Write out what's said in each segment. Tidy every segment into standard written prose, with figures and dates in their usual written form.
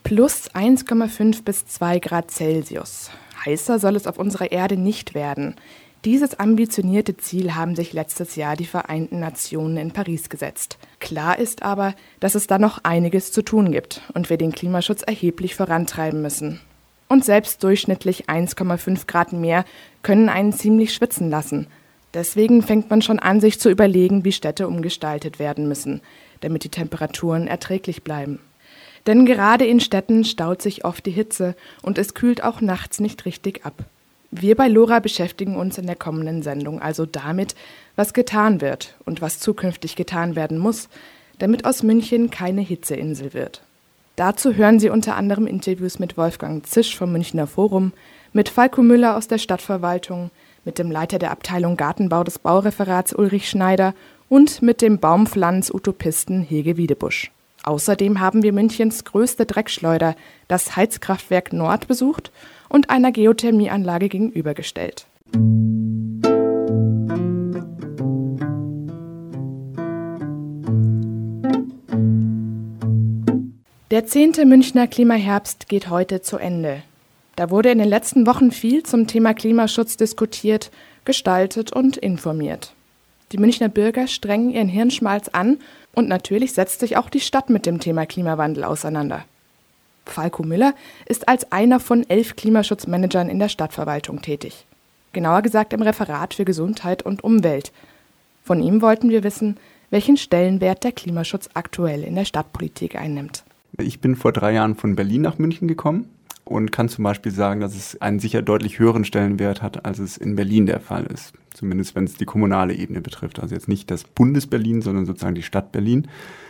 Plus 1,5 bis 2 Grad Celsius. Heißer soll es auf unserer Erde nicht werden. Dieses ambitionierte Ziel haben sich letztes Jahr die Vereinten Nationen in Paris gesetzt. Klar ist aber, dass es da noch einiges zu tun gibt und wir den Klimaschutz erheblich vorantreiben müssen. Und selbst durchschnittlich 1,5 Grad mehr können einen ziemlich schwitzen lassen. Deswegen fängt man schon an, sich zu überlegen, wie Städte umgestaltet werden müssen, damit die Temperaturen erträglich bleiben. Denn gerade in Städten staut sich oft die Hitze und es kühlt auch nachts nicht richtig ab. Wir bei LoRa beschäftigen uns in der kommenden Sendung also damit, was getan wird und was zukünftig getan werden muss, damit aus München keine Hitzeinsel wird. Dazu hören Sie unter anderem Interviews mit Wolfgang Zisch vom Münchner Forum, mit Falko Müller aus der Stadtverwaltung, mit dem Leiter der Abteilung Gartenbau des Baureferats Ulrich Schneider und mit dem Baumpflanz-Utopisten Hege Wiedebusch. Außerdem haben wir Münchens größte Dreckschleuder, das Heizkraftwerk Nord, besucht und einer Geothermieanlage gegenübergestellt. Der 10. Münchner Klimaherbst geht heute zu Ende. Da wurde in den letzten Wochen viel zum Thema Klimaschutz diskutiert, gestaltet und informiert. Die Münchner Bürger strengen ihren Hirnschmalz an und natürlich setzt sich auch die Stadt mit dem Thema Klimawandel auseinander. Falko Müller ist als einer von 11 Klimaschutzmanagern in der Stadtverwaltung tätig. Genauer gesagt im Referat für Gesundheit und Umwelt. Von ihm wollten wir wissen, welchen Stellenwert der Klimaschutz aktuell in der Stadtpolitik einnimmt. Ich bin vor 3 Jahren von Berlin nach München gekommen und kann zum Beispiel sagen, dass es einen sicher deutlich höheren Stellenwert hat, als es in Berlin der Fall ist. Zumindest wenn es die kommunale Ebene betrifft. Also jetzt nicht das Bundesberlin, sondern sozusagen die Stadt Berlin.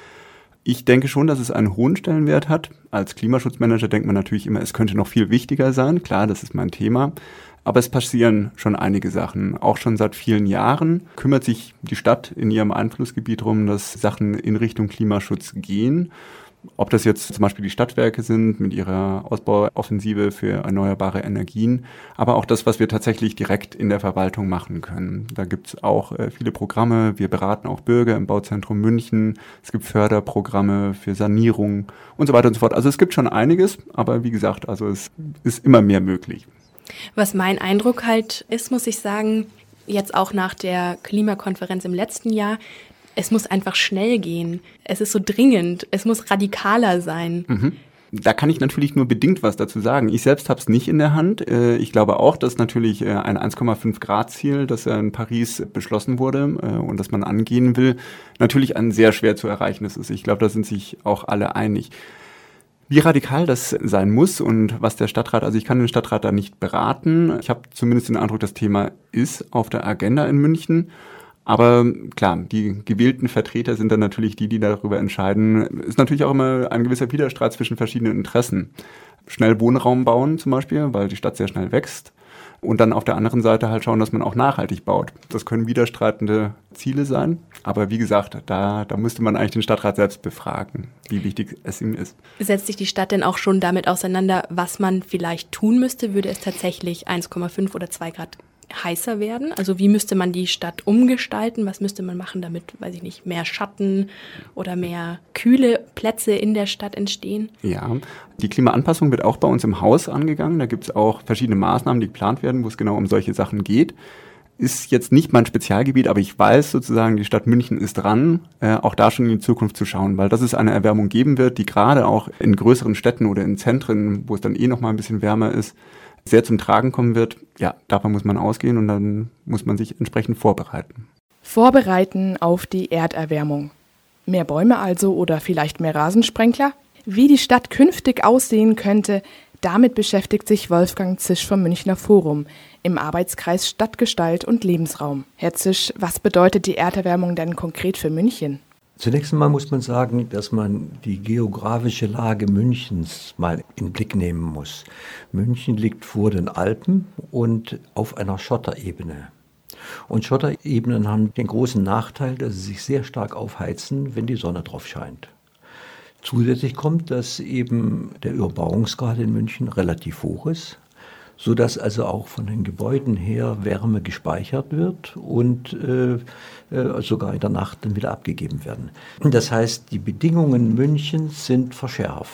Ich denke schon, dass es einen hohen Stellenwert hat. Als Klimaschutzmanager denkt man natürlich immer, es könnte noch viel wichtiger sein. Klar, das ist mein Thema. Aber es passieren schon einige Sachen. Auch schon seit vielen Jahren kümmert sich die Stadt in ihrem Einflussgebiet darum, dass Sachen in Richtung Klimaschutz gehen. Ob das jetzt zum Beispiel die Stadtwerke sind mit ihrer Ausbauoffensive für erneuerbare Energien, aber auch das, was wir tatsächlich direkt in der Verwaltung machen können. Da gibt es auch viele Programme. Wir beraten auch Bürger im Bauzentrum München. Es gibt Förderprogramme für Sanierung und so weiter und so fort. Also es gibt schon einiges, aber wie gesagt, also es ist immer mehr möglich. Was mein Eindruck halt ist, muss ich sagen, jetzt auch nach der Klimakonferenz im letzten Jahr, es muss einfach schnell gehen. Es ist so dringend. Es muss radikaler sein. Da kann ich natürlich nur bedingt was dazu sagen. Ich selbst habe es nicht in der Hand. Ich glaube auch, dass natürlich ein 1,5 Grad Ziel, das in Paris beschlossen wurde und das man angehen will, natürlich ein sehr schwer zu erreichendes ist. Ich glaube, da sind sich auch alle einig. Wie radikal das sein muss und was der Stadtrat, also ich kann den Stadtrat da nicht beraten. Ich habe zumindest den Eindruck, das Thema ist auf der Agenda in München. Aber klar, die gewählten Vertreter sind dann natürlich die darüber entscheiden. Ist natürlich auch immer ein gewisser Widerstreit zwischen verschiedenen Interessen. Schnell Wohnraum bauen zum Beispiel, weil die Stadt sehr schnell wächst. Und dann auf der anderen Seite halt schauen, dass man auch nachhaltig baut. Das können widerstreitende Ziele sein. Aber wie gesagt, da müsste man eigentlich den Stadtrat selbst befragen, wie wichtig es ihm ist. Setzt sich die Stadt denn auch schon damit auseinander, was man vielleicht tun müsste? Würde es tatsächlich 1,5 oder 2 Grad heißer werden? Also wie müsste man die Stadt umgestalten? Was müsste man machen, damit, weiß ich nicht, mehr Schatten oder mehr kühle Plätze in der Stadt entstehen? Ja, die Klimaanpassung wird auch bei uns im Haus angegangen. Da gibt es auch verschiedene Maßnahmen, die geplant werden, wo es genau um solche Sachen geht. Ist jetzt nicht mein Spezialgebiet, aber ich weiß sozusagen, die Stadt München ist dran, auch da schon in die Zukunft zu schauen, weil dass es eine Erwärmung geben wird, die gerade auch in größeren Städten oder in Zentren, wo es dann noch mal ein bisschen wärmer ist, sehr zum Tragen kommen wird. Ja, davon muss man ausgehen und dann muss man sich entsprechend vorbereiten. Vorbereiten auf die Erderwärmung. Mehr Bäume also oder vielleicht mehr Rasensprenkler? Wie die Stadt künftig aussehen könnte, damit beschäftigt sich Wolfgang Zisch vom Münchner Forum im Arbeitskreis Stadtgestalt und Lebensraum. Herr Zisch, was bedeutet die Erderwärmung denn konkret für München? Zunächst einmal muss man sagen, dass man die geografische Lage Münchens mal in den Blick nehmen muss. München liegt vor den Alpen und auf einer Schotterebene. Und Schotterebenen haben den großen Nachteil, dass sie sich sehr stark aufheizen, wenn die Sonne drauf scheint. Zusätzlich kommt, dass eben der Überbauungsgrad in München relativ hoch ist, sodass also auch von den Gebäuden her Wärme gespeichert wird und sogar in der Nacht dann wieder abgegeben werden. Das heißt, die Bedingungen Münchens sind verschärft.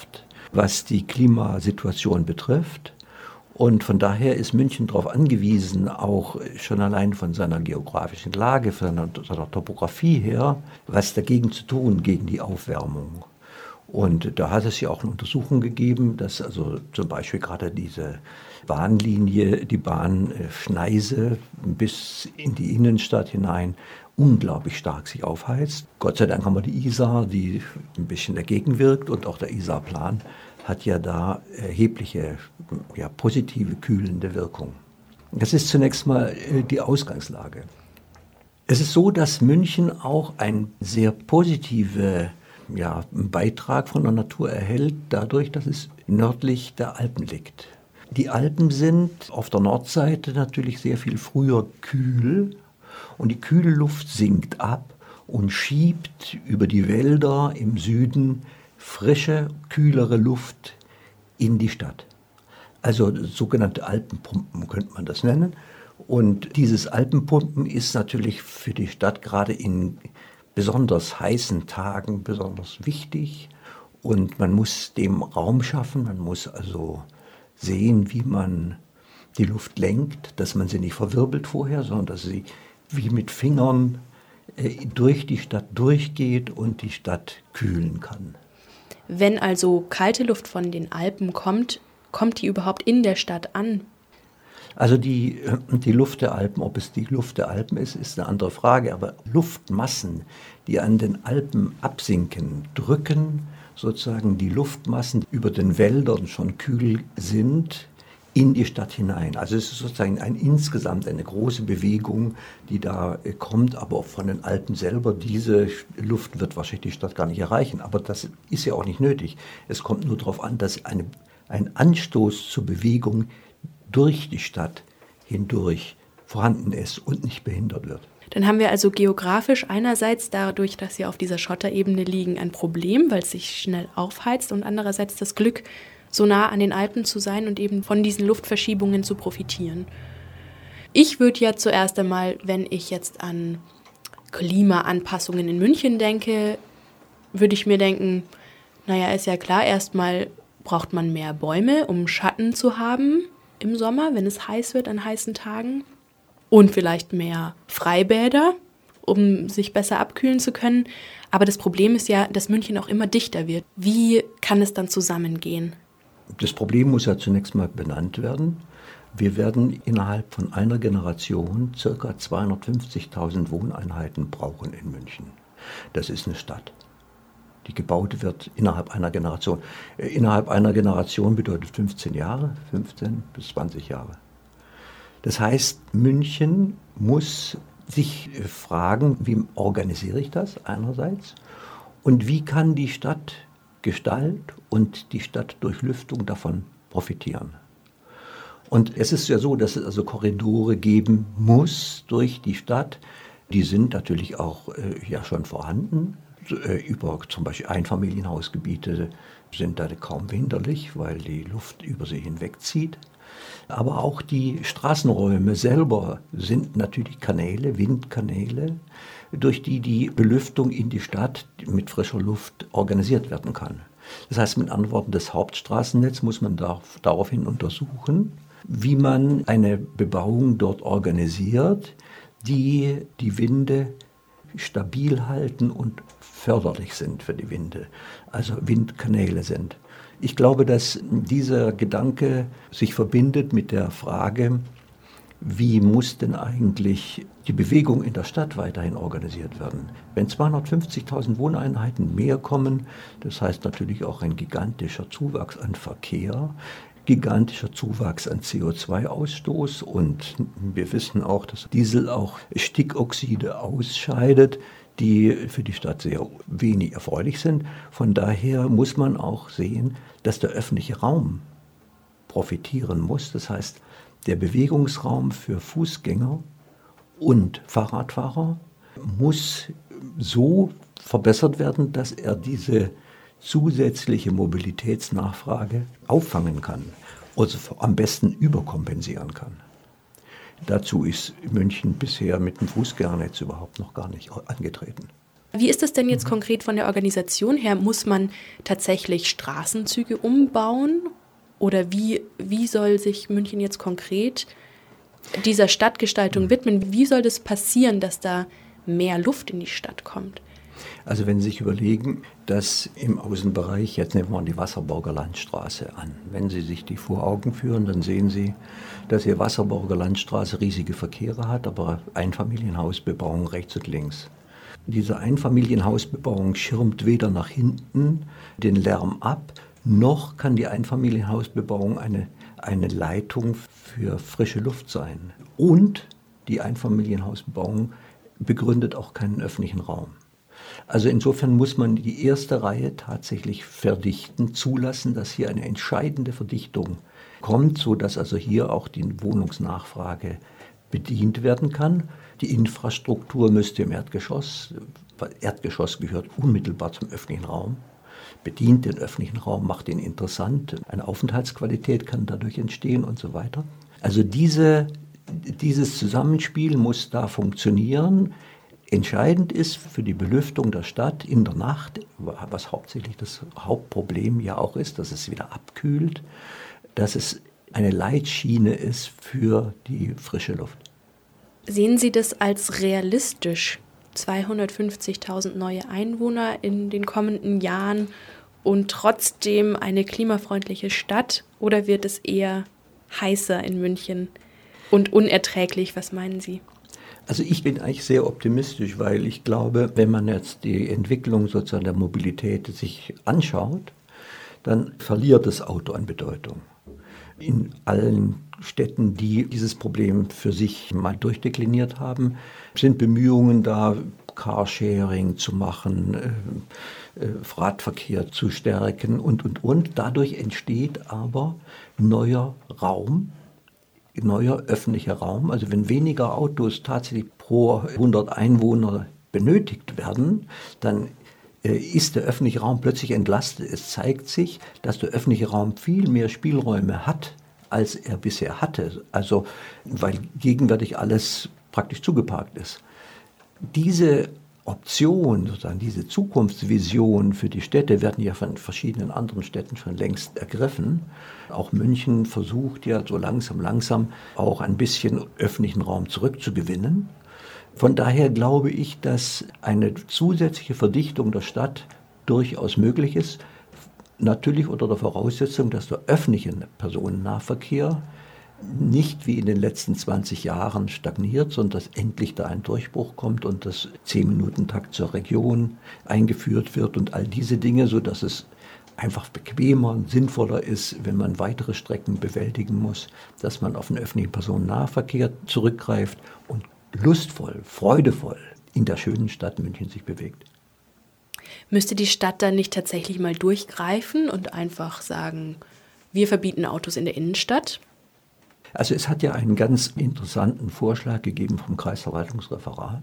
was die Klimasituation betrifft. Und von daher ist München darauf angewiesen, auch schon allein von seiner geografischen Lage, von seiner Topografie her, was dagegen zu tun, gegen die Aufwärmung. Und da hat es ja auch eine Untersuchung gegeben, dass also zum Beispiel gerade diese Bahnlinie, die Bahn Schneise bis in die Innenstadt hinein, unglaublich stark sich aufheizt. Gott sei Dank haben wir die Isar, die ein bisschen dagegen wirkt, und auch der Isarplan hat ja da erhebliche, positive, kühlende Wirkung. Das ist zunächst mal die Ausgangslage. Es ist so, dass München auch einen sehr positiven Beitrag von der Natur erhält, dadurch, dass es nördlich der Alpen liegt. Die Alpen sind auf der Nordseite natürlich sehr viel früher kühl, und die kühle Luft sinkt ab und schiebt über die Wälder im Süden frische, kühlere Luft in die Stadt. Also sogenannte Alpenpumpen könnte man das nennen. Und dieses Alpenpumpen ist natürlich für die Stadt gerade in besonders heißen Tagen besonders wichtig. Und man muss dem Raum schaffen, man muss also sehen, wie man die Luft lenkt, dass man sie nicht verwirbelt vorher, sondern dass sie wie mit Fingern durch die Stadt durchgeht und die Stadt kühlen kann. Wenn also kalte Luft von den Alpen kommt, kommt die überhaupt in der Stadt an? Also die Luft der Alpen, ob es die Luft der Alpen ist eine andere Frage. Aber Luftmassen, die an den Alpen absinken, drücken sozusagen die Luftmassen, die über den Wäldern schon kühl sind, in die Stadt hinein. Also es ist sozusagen insgesamt eine große Bewegung, die da kommt, aber auch von den Alpen selber. Diese Luft wird wahrscheinlich die Stadt gar nicht erreichen, aber das ist ja auch nicht nötig. Es kommt nur darauf an, dass ein Anstoß zur Bewegung durch die Stadt hindurch vorhanden ist und nicht behindert wird. Dann haben wir also geografisch einerseits dadurch, dass sie auf dieser Schotterebene liegen, ein Problem, weil es sich schnell aufheizt, und andererseits das Glück, so nah an den Alpen zu sein und eben von diesen Luftverschiebungen zu profitieren. Ich würde ja zuerst einmal, wenn ich jetzt an Klimaanpassungen in München denke, würde ich mir denken, ist ja klar, erstmal braucht man mehr Bäume, um Schatten zu haben im Sommer, wenn es heiß wird an heißen Tagen. Und vielleicht mehr Freibäder, um sich besser abkühlen zu können. Aber das Problem ist ja, dass München auch immer dichter wird. Wie kann es dann zusammengehen? Das Problem muss ja zunächst mal benannt werden. Wir werden innerhalb von einer Generation ca. 250.000 Wohneinheiten brauchen in München. Das ist eine Stadt, die gebaut wird innerhalb einer Generation. Innerhalb einer Generation bedeutet 15 Jahre, 15 bis 20 Jahre. Das heißt, München muss sich fragen, wie organisiere ich das einerseits und wie kann die Stadtgestalt und die Stadtdurchlüftung davon profitieren. Und es ist ja so, dass es also Korridore geben muss durch die Stadt. Die sind natürlich auch schon vorhanden. Über zum Beispiel Einfamilienhausgebiete sind da kaum hinderlich, weil die Luft über sie hinwegzieht. Aber auch die Straßenräume selber sind natürlich Kanäle, Windkanäle, durch die die Belüftung in die Stadt mit frischer Luft organisiert werden kann. Das heißt, mit anderen Worten, das Hauptstraßennetz muss man daraufhin untersuchen, wie man eine Bebauung dort organisiert, die die Winde stabil halten und förderlich sind für die Winde, also Windkanäle sind. Ich glaube, dass dieser Gedanke sich verbindet mit der Frage, wie muss denn eigentlich die Bewegung in der Stadt weiterhin organisiert werden? Wenn 250.000 Wohneinheiten mehr kommen, das heißt natürlich auch ein gigantischer Zuwachs an Verkehr, gigantischer Zuwachs an CO2-Ausstoß, und wir wissen auch, dass Diesel auch Stickoxide ausscheidet, die für die Stadt sehr wenig erfreulich sind. Von daher muss man auch sehen, dass der öffentliche Raum profitieren muss. Das heißt, der Bewegungsraum für Fußgänger und Fahrradfahrer muss so verbessert werden, dass er diese zusätzliche Mobilitätsnachfrage auffangen kann, also am besten überkompensieren kann. Dazu ist München bisher mit dem Fußgängernetz überhaupt noch gar nicht angetreten. Wie ist es denn jetzt konkret von der Organisation her? Muss man tatsächlich Straßenzüge umbauen? Oder wie soll sich München jetzt konkret dieser Stadtgestaltung widmen? Wie soll das passieren, dass da mehr Luft in die Stadt kommt? Also wenn Sie sich überlegen, dass im Außenbereich, jetzt nehmen wir mal die Wasserburger Landstraße an. Wenn Sie sich die vor Augen führen, dann sehen Sie, dass die Wasserburger Landstraße riesige Verkehre hat, aber Einfamilienhausbebauung rechts und links. Diese Einfamilienhausbebauung schirmt weder nach hinten den Lärm ab, noch kann die Einfamilienhausbebauung eine Leitung für frische Luft sein. Und die Einfamilienhausbebauung begründet auch keinen öffentlichen Raum. Also insofern muss man die erste Reihe tatsächlich verdichten, zulassen, dass hier eine entscheidende Verdichtung kommt, sodass also hier auch die Wohnungsnachfrage bedient werden kann. Die Infrastruktur müsste im Erdgeschoss gehört unmittelbar zum öffentlichen Raum, bedient den öffentlichen Raum, macht ihn interessant, eine Aufenthaltsqualität kann dadurch entstehen und so weiter. Also dieses Zusammenspiel muss da funktionieren. Entscheidend ist für die Belüftung der Stadt in der Nacht, was hauptsächlich das Hauptproblem ja auch ist, dass es wieder abkühlt, dass es eine Leitschiene ist für die frische Luft. Sehen Sie das als realistisch? 250.000 neue Einwohner in den kommenden Jahren und trotzdem eine klimafreundliche Stadt? Oder wird es eher heißer in München und unerträglich? Was meinen Sie? Also ich bin eigentlich sehr optimistisch, weil ich glaube, wenn man jetzt die Entwicklung sozusagen der Mobilität sich anschaut, dann verliert das Auto an Bedeutung. In allen Städten, die dieses Problem für sich mal durchdekliniert haben, sind Bemühungen da, Carsharing zu machen, Radverkehr zu stärken und. Dadurch entsteht aber neuer Raum, neuer öffentlicher Raum. Also wenn weniger Autos tatsächlich pro 100 Einwohner benötigt werden, dann ist der öffentliche Raum plötzlich entlastet. Es zeigt sich, dass der öffentliche Raum viel mehr Spielräume hat, als er bisher hatte. Also, weil gegenwärtig alles praktisch zugeparkt ist. Diese Option, sozusagen diese Zukunftsvision für die Städte werden ja von verschiedenen anderen Städten schon längst ergriffen. Auch München versucht ja so langsam auch ein bisschen öffentlichen Raum zurückzugewinnen. Von daher glaube ich, dass eine zusätzliche Verdichtung der Stadt durchaus möglich ist. Natürlich unter der Voraussetzung, dass der öffentliche Personennahverkehr nicht wie in den letzten 20 Jahren stagniert, sondern dass endlich da ein Durchbruch kommt und das 10-Minuten-Takt zur Region eingeführt wird und all diese Dinge, sodass es einfach bequemer und sinnvoller ist, wenn man weitere Strecken bewältigen muss, dass man auf den öffentlichen Personennahverkehr zurückgreift und lustvoll, freudevoll in der schönen Stadt München sich bewegt. Müsste die Stadt dann nicht tatsächlich mal durchgreifen und einfach sagen, wir verbieten Autos in der Innenstadt? Also es hat ja einen ganz interessanten Vorschlag gegeben vom Kreisverwaltungsreferat,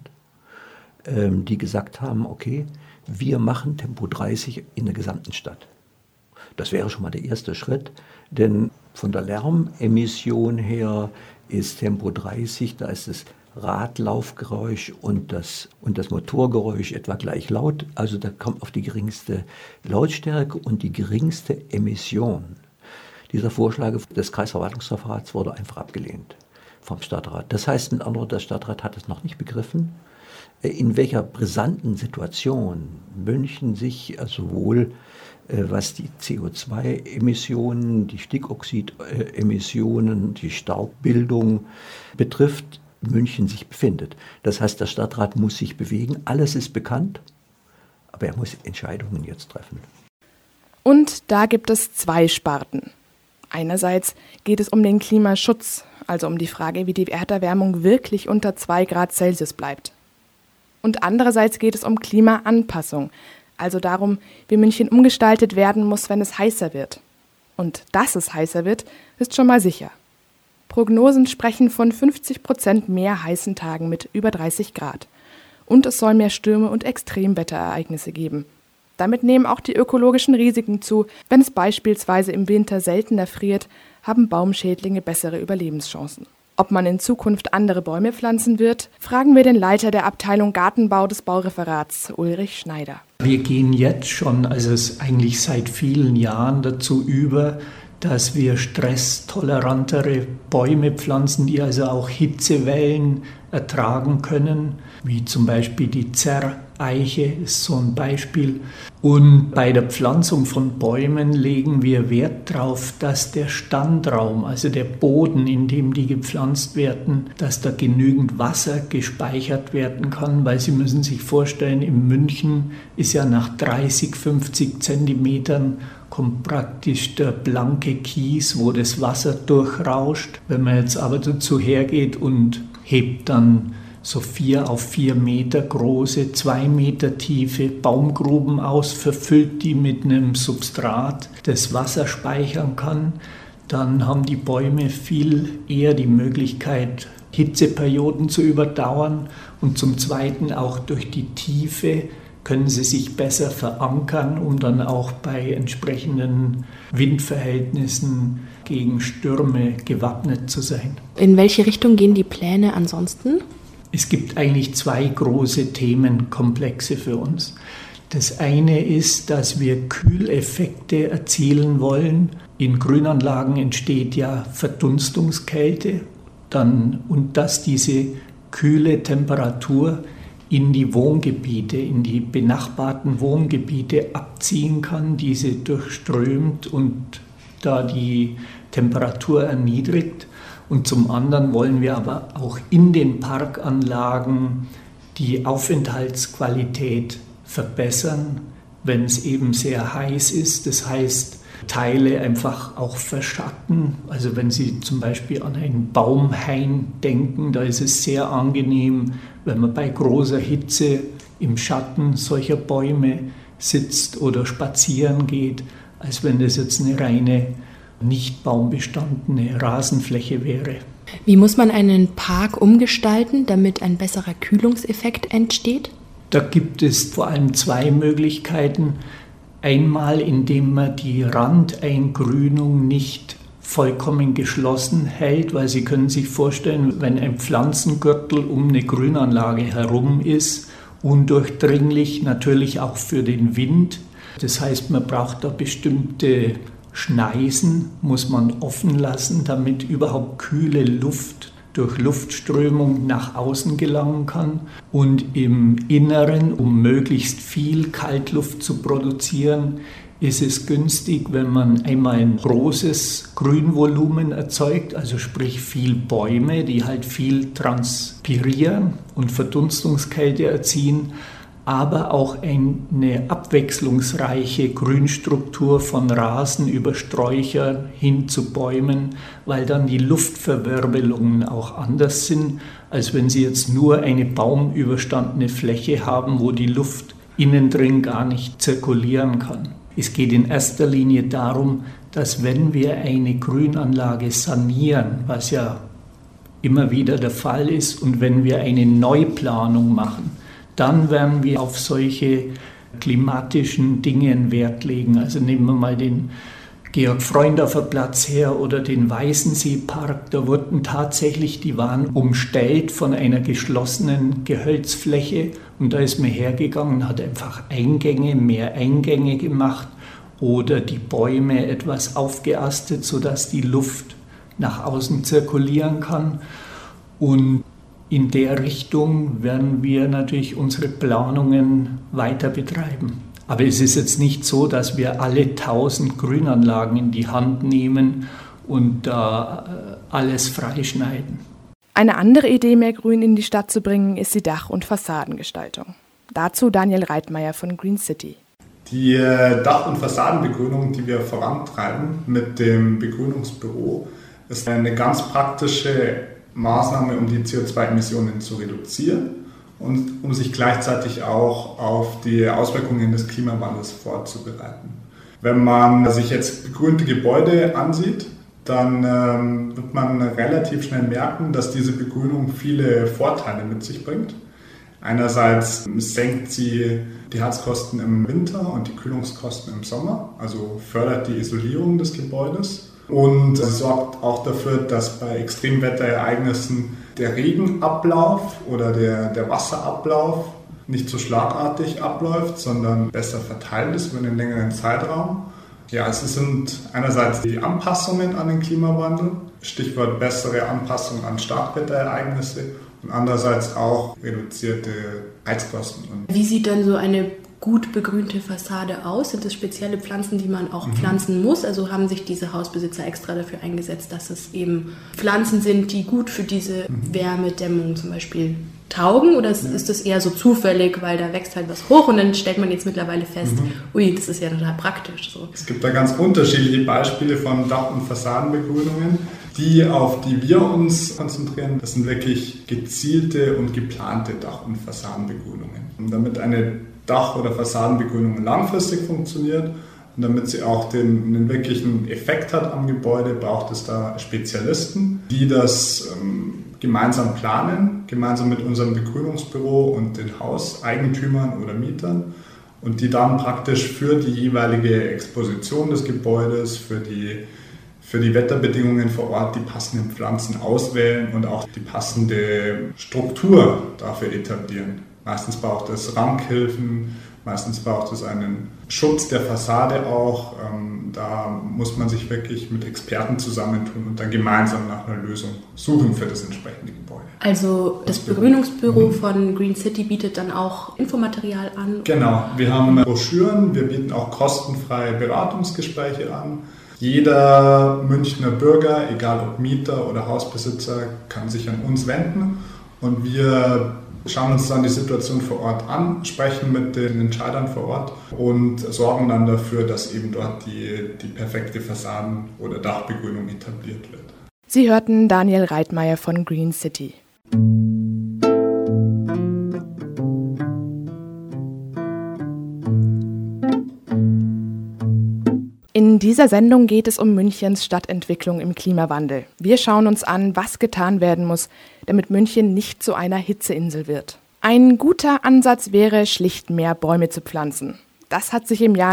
die gesagt haben, okay, wir machen Tempo 30 in der gesamten Stadt. Das wäre schon mal der erste Schritt, denn von der Lärmemission her ist Tempo 30, da ist das Radlaufgeräusch und das Motorgeräusch etwa gleich laut. Also da kommt auf die geringste Lautstärke und die geringste Emission. Dieser Vorschlag des Kreisverwaltungsreferats wurde einfach abgelehnt vom Stadtrat. Das heißt, mit anderen Worten, der Stadtrat hat es noch nicht begriffen, in welcher brisanten Situation München sich sowohl was die CO2-Emissionen, die Stickoxidemissionen, die Staubbildung betrifft, München sich befindet. Das heißt, der Stadtrat muss sich bewegen. Alles ist bekannt, aber er muss Entscheidungen jetzt treffen. Und da gibt es zwei Sparten. Einerseits geht es um den Klimaschutz, also um die Frage, wie die Erderwärmung wirklich unter 2 Grad Celsius bleibt. Und andererseits geht es um Klimaanpassung, also darum, wie München umgestaltet werden muss, wenn es heißer wird. Und dass es heißer wird, ist schon mal sicher. Prognosen sprechen von 50% mehr heißen Tagen mit über 30 Grad. Und es soll mehr Stürme und Extremwetterereignisse geben. Damit nehmen auch die ökologischen Risiken zu. Wenn es beispielsweise im Winter seltener friert, haben Baumschädlinge bessere Überlebenschancen. Ob man in Zukunft andere Bäume pflanzen wird, fragen wir den Leiter der Abteilung Gartenbau des Baureferats, Ulrich Schneider. Wir gehen jetzt schon, also es ist eigentlich seit vielen Jahren dazu über, dass wir stresstolerantere Bäume pflanzen, die also auch Hitzewellen ertragen können, wie zum Beispiel die Zerreiche ist so ein Beispiel. Und bei der Pflanzung von Bäumen legen wir Wert darauf, dass der Standraum, also der Boden, in dem die gepflanzt werden, dass da genügend Wasser gespeichert werden kann, weil Sie müssen sich vorstellen, in München ist ja nach 30, 50 Zentimetern kommt praktisch der blanke Kies, wo das Wasser durchrauscht. Wenn man jetzt aber dazu hergeht und hebt dann so 4 auf 4 Meter große, 2 Meter tiefe Baumgruben aus, verfüllt die mit einem Substrat, das Wasser speichern kann, dann haben die Bäume viel eher die Möglichkeit, Hitzeperioden zu überdauern und zum Zweiten auch durch die Tiefe können sie sich besser verankern, um dann auch bei entsprechenden Windverhältnissen gegen Stürme gewappnet zu sein. In welche Richtung gehen die Pläne ansonsten? Es gibt eigentlich 2 große Themenkomplexe für uns. Das eine ist, dass wir Kühleffekte erzielen wollen. In Grünanlagen entsteht ja Verdunstungskälte und dass diese kühle Temperatur in die Wohngebiete, in die benachbarten Wohngebiete abziehen kann, diese durchströmt und da die Temperatur erniedrigt. Und zum anderen wollen wir aber auch in den Parkanlagen die Aufenthaltsqualität verbessern, wenn es eben sehr heiß ist. Das heißt, Teile einfach auch verschatten. Also wenn Sie zum Beispiel an einen Baumhain denken, da ist es sehr angenehm, wenn man bei großer Hitze im Schatten solcher Bäume sitzt oder spazieren geht, als wenn das jetzt eine reine, nicht baumbestandene Rasenfläche wäre. Wie muss man einen Park umgestalten, damit ein besserer Kühlungseffekt entsteht? Da gibt es vor allem 2 Möglichkeiten. Einmal, indem man die Randeingrünung nicht vollkommen geschlossen hält, weil Sie können sich vorstellen, wenn ein Pflanzengürtel um eine Grünanlage herum ist, undurchdringlich, natürlich auch für den Wind. Das heißt, man braucht da bestimmte Schneisen, muss man offen lassen, damit überhaupt kühle Luft durch Luftströmung nach außen gelangen kann. Und im Inneren, um möglichst viel Kaltluft zu produzieren, ist es günstig, wenn man einmal ein großes Grünvolumen erzeugt, also sprich viel Bäume, die halt viel transpirieren und Verdunstungskälte erziehen, aber auch eine abwechslungsreiche Grünstruktur von Rasen über Sträucher hin zu Bäumen, weil dann die Luftverwirbelungen auch anders sind, als wenn Sie jetzt nur eine baumüberstandene Fläche haben, wo die Luft innen drin gar nicht zirkulieren kann. Es geht in erster Linie darum, dass wenn wir eine Grünanlage sanieren, was ja immer wieder der Fall ist, und wenn wir eine Neuplanung machen, dann werden wir auf solche klimatischen Dinge einen Wert legen. Also nehmen wir mal den Georg-Freundorfer Platz her oder den Weißensee-Park. Da wurden tatsächlich, die waren umstellt von einer geschlossenen Gehölzfläche und da ist man hergegangen, hat einfach mehr Eingänge gemacht oder die Bäume etwas aufgeastet, sodass die Luft nach außen zirkulieren kann. Und in der Richtung werden wir natürlich unsere Planungen weiter betreiben. Aber es ist jetzt nicht so, dass wir alle 1000 Grünanlagen in die Hand nehmen und da alles freischneiden. Eine andere Idee, mehr Grün in die Stadt zu bringen, ist die Dach- und Fassadengestaltung. Dazu Daniel Reitmeier von Green City. Die Dach- und Fassadenbegrünung, die wir vorantreiben mit dem Begrünungsbüro, ist eine ganz praktische Maßnahme, um die CO2-Emissionen zu reduzieren und um sich gleichzeitig auch auf die Auswirkungen des Klimawandels vorzubereiten. Wenn man sich jetzt begrünte Gebäude ansieht, dann wird man relativ schnell merken, dass diese Begrünung viele Vorteile mit sich bringt. Einerseits senkt sie die Heizkosten im Winter und die Kühlungskosten im Sommer, also fördert die Isolierung des Gebäudes. Und sie sorgt auch dafür, dass bei Extremwetterereignissen der Regenablauf oder der Wasserablauf nicht so schlagartig abläuft, sondern besser verteilt ist über einen längeren Zeitraum. Ja, es sind einerseits die Anpassungen an den Klimawandel, Stichwort bessere Anpassung an Starkwetterereignisse, und andererseits auch reduzierte Heizkosten. Wie sieht dann so eine gut begrünte Fassade aus? Sind es spezielle Pflanzen, die man auch pflanzen muss? Also haben sich diese Hausbesitzer extra dafür eingesetzt, dass es eben Pflanzen sind, die gut für diese Wärmedämmung zum Beispiel taugen? Oder ist das eher so zufällig, weil da wächst halt was hoch und dann stellt man jetzt mittlerweile fest, ui, das ist ja total praktisch. So. Es gibt da ganz unterschiedliche Beispiele von Dach- und Fassadenbegrünungen. Auf die wir uns konzentrieren, das sind wirklich gezielte und geplante Dach- und Fassadenbegrünungen. Und damit eine Dach- oder Fassadenbegrünung langfristig funktioniert und damit sie auch den wirklichen Effekt hat am Gebäude, braucht es da Spezialisten, die das gemeinsam planen, gemeinsam mit unserem Begrünungsbüro und den Hauseigentümern oder Mietern, und die dann praktisch für die jeweilige Exposition des Gebäudes, für die Wetterbedingungen vor Ort die passenden Pflanzen auswählen und auch die passende Struktur dafür etablieren. Meistens braucht es Rankhilfen, meistens braucht es einen Schutz der Fassade auch. Da muss man sich wirklich mit Experten zusammentun und dann gemeinsam nach einer Lösung suchen für das entsprechende Gebäude. Also das Begrünungsbüro von Green City bietet dann auch Infomaterial an? Genau, wir haben Broschüren, wir bieten auch kostenfreie Beratungsgespräche an. Jeder Münchner Bürger, egal ob Mieter oder Hausbesitzer, kann sich an uns wenden und wir schauen uns dann die Situation vor Ort an, sprechen mit den Entscheidern vor Ort und sorgen dann dafür, dass eben dort die perfekte Fassaden- oder Dachbegrünung etabliert wird. Sie hörten Daniel Reitmeier von Green City. In dieser Sendung geht es um Münchens Stadtentwicklung im Klimawandel. Wir schauen uns an, was getan werden muss, damit München nicht zu einer Hitzeinsel wird. Ein guter Ansatz wäre, schlicht mehr Bäume zu pflanzen. Das hat sich im Jahr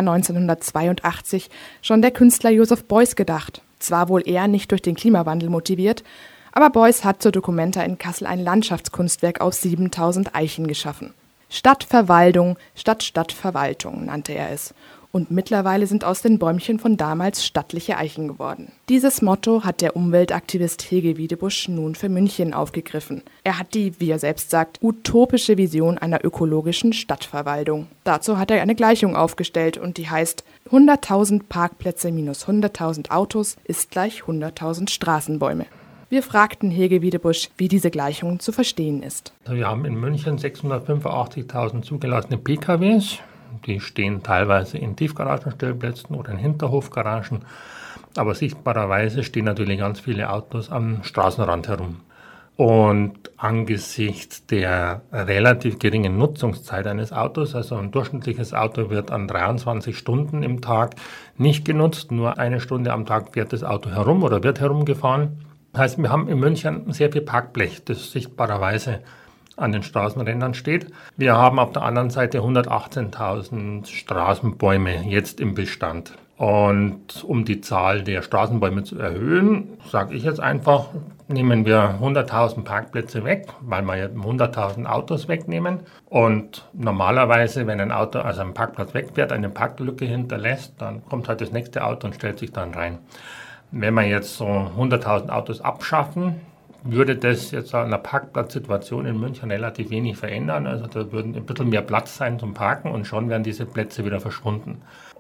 1982 schon der Künstler Joseph Beuys gedacht. Zwar wohl eher nicht durch den Klimawandel motiviert, aber Beuys hat zur Documenta in Kassel ein Landschaftskunstwerk aus 7000 Eichen geschaffen. Stadtverwaltung statt Stadtverwaltung nannte er es. Und mittlerweile sind aus den Bäumchen von damals stattliche Eichen geworden. Dieses Motto hat der Umweltaktivist Hege Wiedebusch nun für München aufgegriffen. Er hat die, wie er selbst sagt, utopische Vision einer ökologischen Stadtverwaltung. Dazu hat er eine Gleichung aufgestellt und die heißt: 100.000 Parkplätze minus 100.000 Autos ist gleich 100.000 Straßenbäume. Wir fragten Hege Wiedebusch, wie diese Gleichung zu verstehen ist. Wir haben in München 685.000 zugelassene PKWs. Die stehen teilweise in Tiefgaragenstellplätzen oder in Hinterhofgaragen. Aber sichtbarerweise stehen natürlich ganz viele Autos am Straßenrand herum. Und angesichts der relativ geringen Nutzungszeit eines Autos, also ein durchschnittliches Auto wird an 23 Stunden im Tag nicht genutzt, nur eine Stunde am Tag fährt das Auto herum oder wird herumgefahren. Das heißt, wir haben in München sehr viel Parkblech, das sichtbarerweise an den Straßenrändern steht. Wir haben auf der anderen Seite 118.000 Straßenbäume jetzt im Bestand. Und um die Zahl der Straßenbäume zu erhöhen, sage ich jetzt einfach, nehmen wir 100.000 Parkplätze weg, weil wir ja 100.000 Autos wegnehmen. Und normalerweise, wenn ein Auto also einen Parkplatz wegfährt, eine Parklücke hinterlässt, dann kommt halt das nächste Auto und stellt sich dann rein. Wenn wir jetzt so 100.000 Autos abschaffen, würde das jetzt an der Parkplatzsituation in München relativ wenig verändern. Also da würden ein bisschen mehr Platz sein zum Parken und schon wären diese Plätze wieder verschwunden.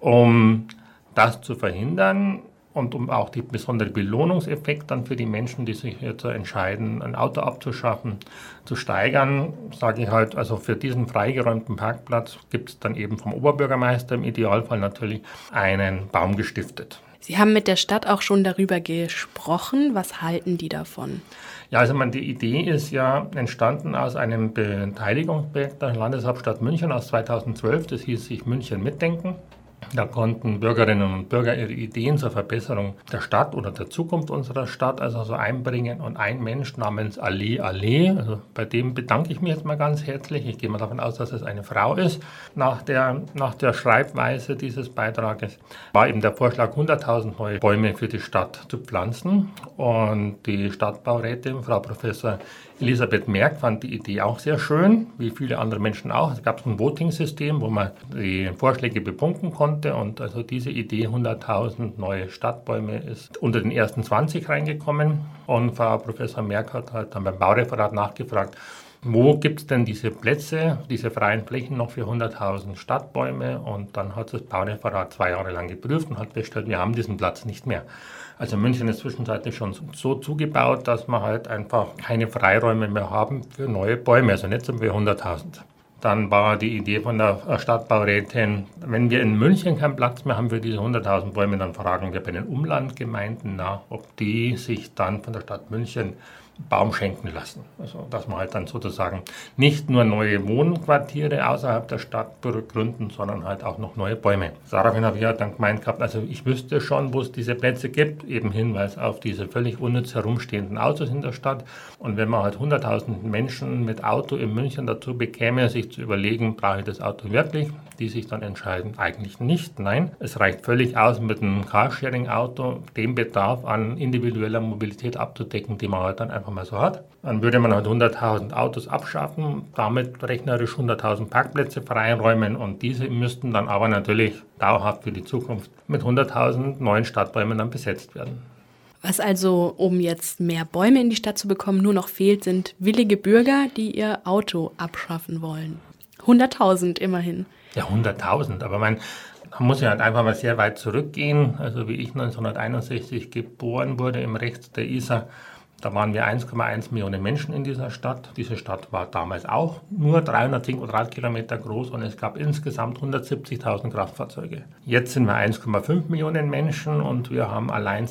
Um das zu verhindern und um auch den besonderen Belohnungseffekt dann für die Menschen, die sich jetzt entscheiden, ein Auto abzuschaffen, zu steigern, sage ich halt, also für diesen freigeräumten Parkplatz gibt es dann eben vom Oberbürgermeister im Idealfall natürlich einen Baum gestiftet. Sie haben mit der Stadt auch schon darüber gesprochen. Was halten die davon? Ja, also die Idee ist ja entstanden aus einem Beteiligungsprojekt der Landeshauptstadt München aus 2012. Das hieß sich München mitdenken. Da konnten Bürgerinnen und Bürger ihre Ideen zur Verbesserung der Stadt oder der Zukunft unserer Stadt also so einbringen. Und ein Mensch namens Ali, also bei dem bedanke ich mich jetzt mal ganz herzlich. Ich gehe mal davon aus, dass es eine Frau ist. Nach der Schreibweise dieses Beitrages war eben der Vorschlag, 100.000 neue Bäume für die Stadt zu pflanzen. Und die Stadtbaurätin, Frau Professor Elisabeth Merck, fand die Idee auch sehr schön, wie viele andere Menschen auch. Es gab ein Voting-System, wo man die Vorschläge bepunkten konnte. Und also diese Idee, 100.000 neue Stadtbäume, ist unter den ersten 20 reingekommen. Und Frau Professor Merck hat halt dann beim Baureferat nachgefragt, wo gibt es denn diese Plätze, diese freien Flächen noch für 100.000 Stadtbäume? Und dann hat das Baureferat 2 Jahre lang geprüft und hat festgestellt, wir haben diesen Platz nicht mehr. Also München ist zwischenzeitlich schon so zugebaut, dass wir halt einfach keine Freiräume mehr haben für neue Bäume, also nicht so für 100.000. Dann war die Idee von der Stadtbaurätin, wenn wir in München keinen Platz mehr haben für diese 100.000 Bäume, dann fragen wir bei den Umlandgemeinden nach, ob die sich dann von der Stadt München Baum schenken lassen. Also dass man halt dann sozusagen nicht nur neue Wohnquartiere außerhalb der Stadt gründen, sondern halt auch noch neue Bäume. Daraufhin habe ich halt dann gemeint gehabt, also ich wüsste schon, wo es diese Plätze gibt, eben Hinweis auf diese völlig unnütz herumstehenden Autos in der Stadt. Und wenn man halt 100.000 Menschen mit Auto in München dazu bekäme, sich zu überlegen, brauche ich das Auto wirklich, die sich dann entscheiden, eigentlich nicht. Nein, es reicht völlig aus, mit einem Carsharing-Auto den Bedarf an individueller Mobilität abzudecken, den man halt dann einfach mal so hat. Dann würde man halt 100.000 Autos abschaffen, damit rechnerisch 100.000 Parkplätze freiräumen und diese müssten dann aber natürlich dauerhaft für die Zukunft mit 100.000 neuen Stadtbäumen dann besetzt werden. Was also, um jetzt mehr Bäume in die Stadt zu bekommen, nur noch fehlt, sind willige Bürger, die ihr Auto abschaffen wollen. 100.000 immerhin. Ja, 100.000, aber man muss ja halt einfach mal sehr weit zurückgehen. Also wie ich 1961 geboren wurde im Rechts der Isar, da waren wir 1,1 Millionen Menschen in dieser Stadt. Diese Stadt war damals auch nur 310 Quadratkilometer groß und es gab insgesamt 170.000 Kraftfahrzeuge. Jetzt sind wir 1,5 Millionen Menschen und wir haben allein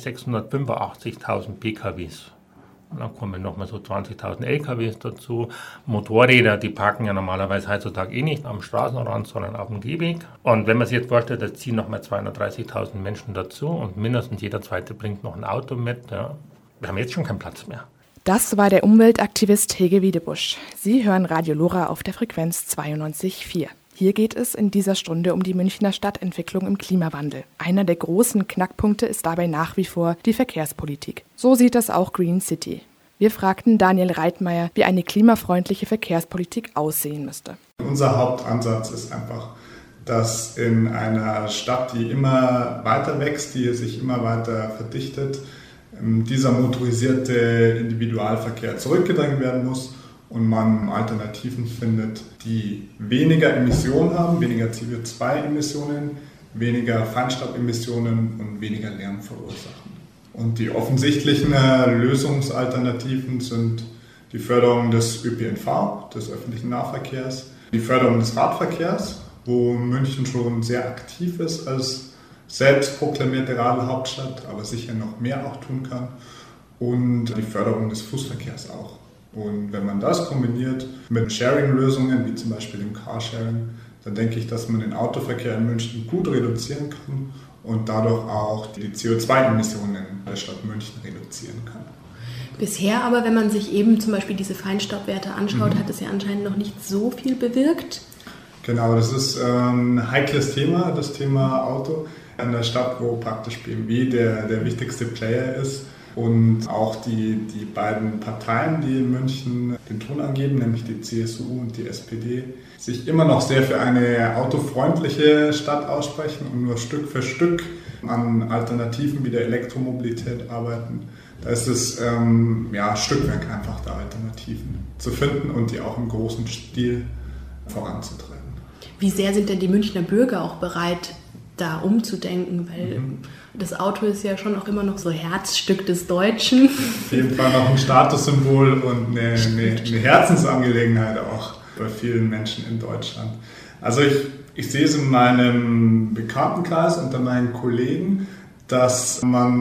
685.000 PKWs. Und dann kommen nochmal so 20.000 LKWs dazu. Motorräder, die parken ja normalerweise heutzutage nicht am Straßenrand, sondern auf dem Gehweg. Und wenn man sich jetzt vorstellt, da ziehen nochmal 230.000 Menschen dazu und mindestens jeder Zweite bringt noch ein Auto mit. Ja. Wir haben jetzt schon keinen Platz mehr. Das war der Umweltaktivist Hege Wiedebusch. Sie hören Radio Lora auf der Frequenz 92,4. Hier geht es in dieser Stunde um die Münchner Stadtentwicklung im Klimawandel. Einer der großen Knackpunkte ist dabei nach wie vor die Verkehrspolitik. So sieht das auch Green City. Wir fragten Daniel Reitmeier, wie eine klimafreundliche Verkehrspolitik aussehen müsste. Unser Hauptansatz ist einfach, dass in einer Stadt, die immer weiter wächst, die sich immer weiter verdichtet, dieser motorisierte Individualverkehr zurückgedrängt werden muss und man Alternativen findet, die weniger Emissionen haben, weniger CO2-Emissionen, weniger Feinstaubemissionen und weniger Lärm verursachen. Und die offensichtlichen Lösungsalternativen sind die Förderung des ÖPNV, des öffentlichen Nahverkehrs, die Förderung des Radverkehrs, wo München schon sehr aktiv ist als selbstproklamierte Radlhauptstadt, aber sicher noch mehr auch tun kann, und die Förderung des Fußverkehrs auch. Und wenn man das kombiniert mit Sharing-Lösungen, wie zum Beispiel dem Carsharing, dann denke ich, dass man den Autoverkehr in München gut reduzieren kann und dadurch auch die CO2-Emissionen der Stadt München reduzieren kann. Bisher aber, wenn man sich eben zum Beispiel diese Feinstaubwerte anschaut, hat es ja anscheinend noch nicht so viel bewirkt. Genau, das ist ein heikles Thema, das Thema Auto. In der Stadt, wo praktisch BMW der wichtigste Player ist und auch die beiden Parteien, die in München den Ton angeben, nämlich die CSU und die SPD, sich immer noch sehr für eine autofreundliche Stadt aussprechen und nur Stück für Stück an Alternativen wie der Elektromobilität arbeiten. Da ist es Stückwerk einfach der Alternativen zu finden und die auch im großen Stil voranzutreiben. Wie sehr sind denn die Münchner Bürger auch bereit, da umzudenken, weil das Auto ist ja schon auch immer noch so Herzstück des Deutschen. Auf jeden Fall noch ein Statussymbol und eine Herzensangelegenheit auch bei vielen Menschen in Deutschland. Also ich sehe es in meinem Bekanntenkreis unter meinen Kollegen, dass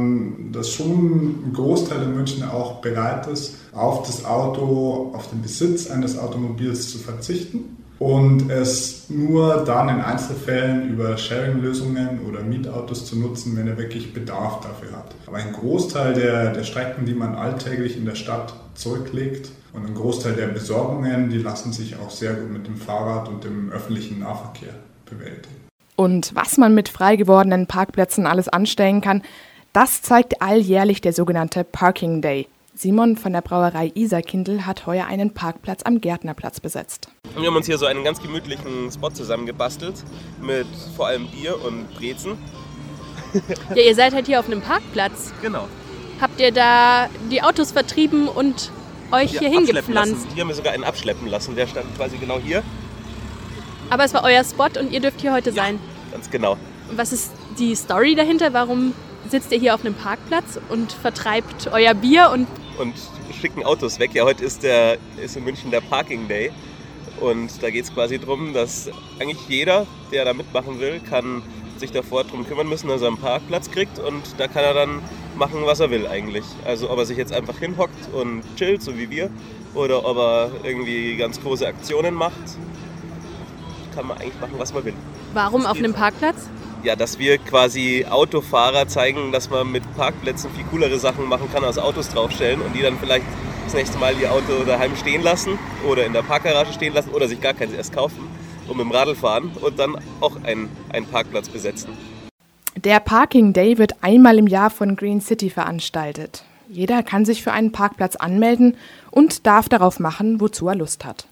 schon ein Großteil der Münchner auch bereit ist, auf das Auto, auf den Besitz eines Automobils zu verzichten, und es nur dann in Einzelfällen über Sharing-Lösungen oder Mietautos zu nutzen, wenn er wirklich Bedarf dafür hat. Aber ein Großteil der Strecken, die man alltäglich in der Stadt zurücklegt und ein Großteil der Besorgungen, die lassen sich auch sehr gut mit dem Fahrrad und dem öffentlichen Nahverkehr bewältigen. Und was man mit frei gewordenen Parkplätzen alles anstellen kann, das zeigt alljährlich der sogenannte Parking Day. Simon von der Brauerei Isarkindl hat heuer einen Parkplatz am Gärtnerplatz besetzt. Wir haben uns hier so einen ganz gemütlichen Spot zusammengebastelt mit vor allem Bier und Brezen. Ja, ihr seid halt hier auf einem Parkplatz. Genau. Habt ihr da die Autos vertrieben und euch hier hingepflanzt? Hier haben wir sogar einen abschleppen lassen, der stand quasi genau hier. Aber es war euer Spot und ihr dürft hier heute sein. Ganz genau. Und was ist die Story dahinter? Warum sitzt ihr hier auf einem Parkplatz und vertreibt euer Bier und schicken Autos weg? Ja, heute ist in München der Parking Day. Und da geht es quasi darum, dass eigentlich jeder, der da mitmachen will, kann sich davor darum kümmern müssen, dass er einen Parkplatz kriegt. Und da kann er dann machen, was er will eigentlich. Also ob er sich jetzt einfach hinhockt und chillt, so wie wir, oder ob er irgendwie ganz große Aktionen macht, kann man eigentlich machen, was man will. Warum auf einem Parkplatz? Ja, dass wir quasi Autofahrer zeigen, dass man mit Parkplätzen viel coolere Sachen machen kann, als Autos draufstellen und die dann vielleicht das nächste Mal ihr Auto daheim stehen lassen oder in der Parkgarage stehen lassen oder sich gar keins erst kaufen und mit dem Radl fahren und dann auch einen Parkplatz besetzen. Der Parking Day wird einmal im Jahr von Green City veranstaltet. Jeder kann sich für einen Parkplatz anmelden und darf darauf machen, wozu er Lust hat.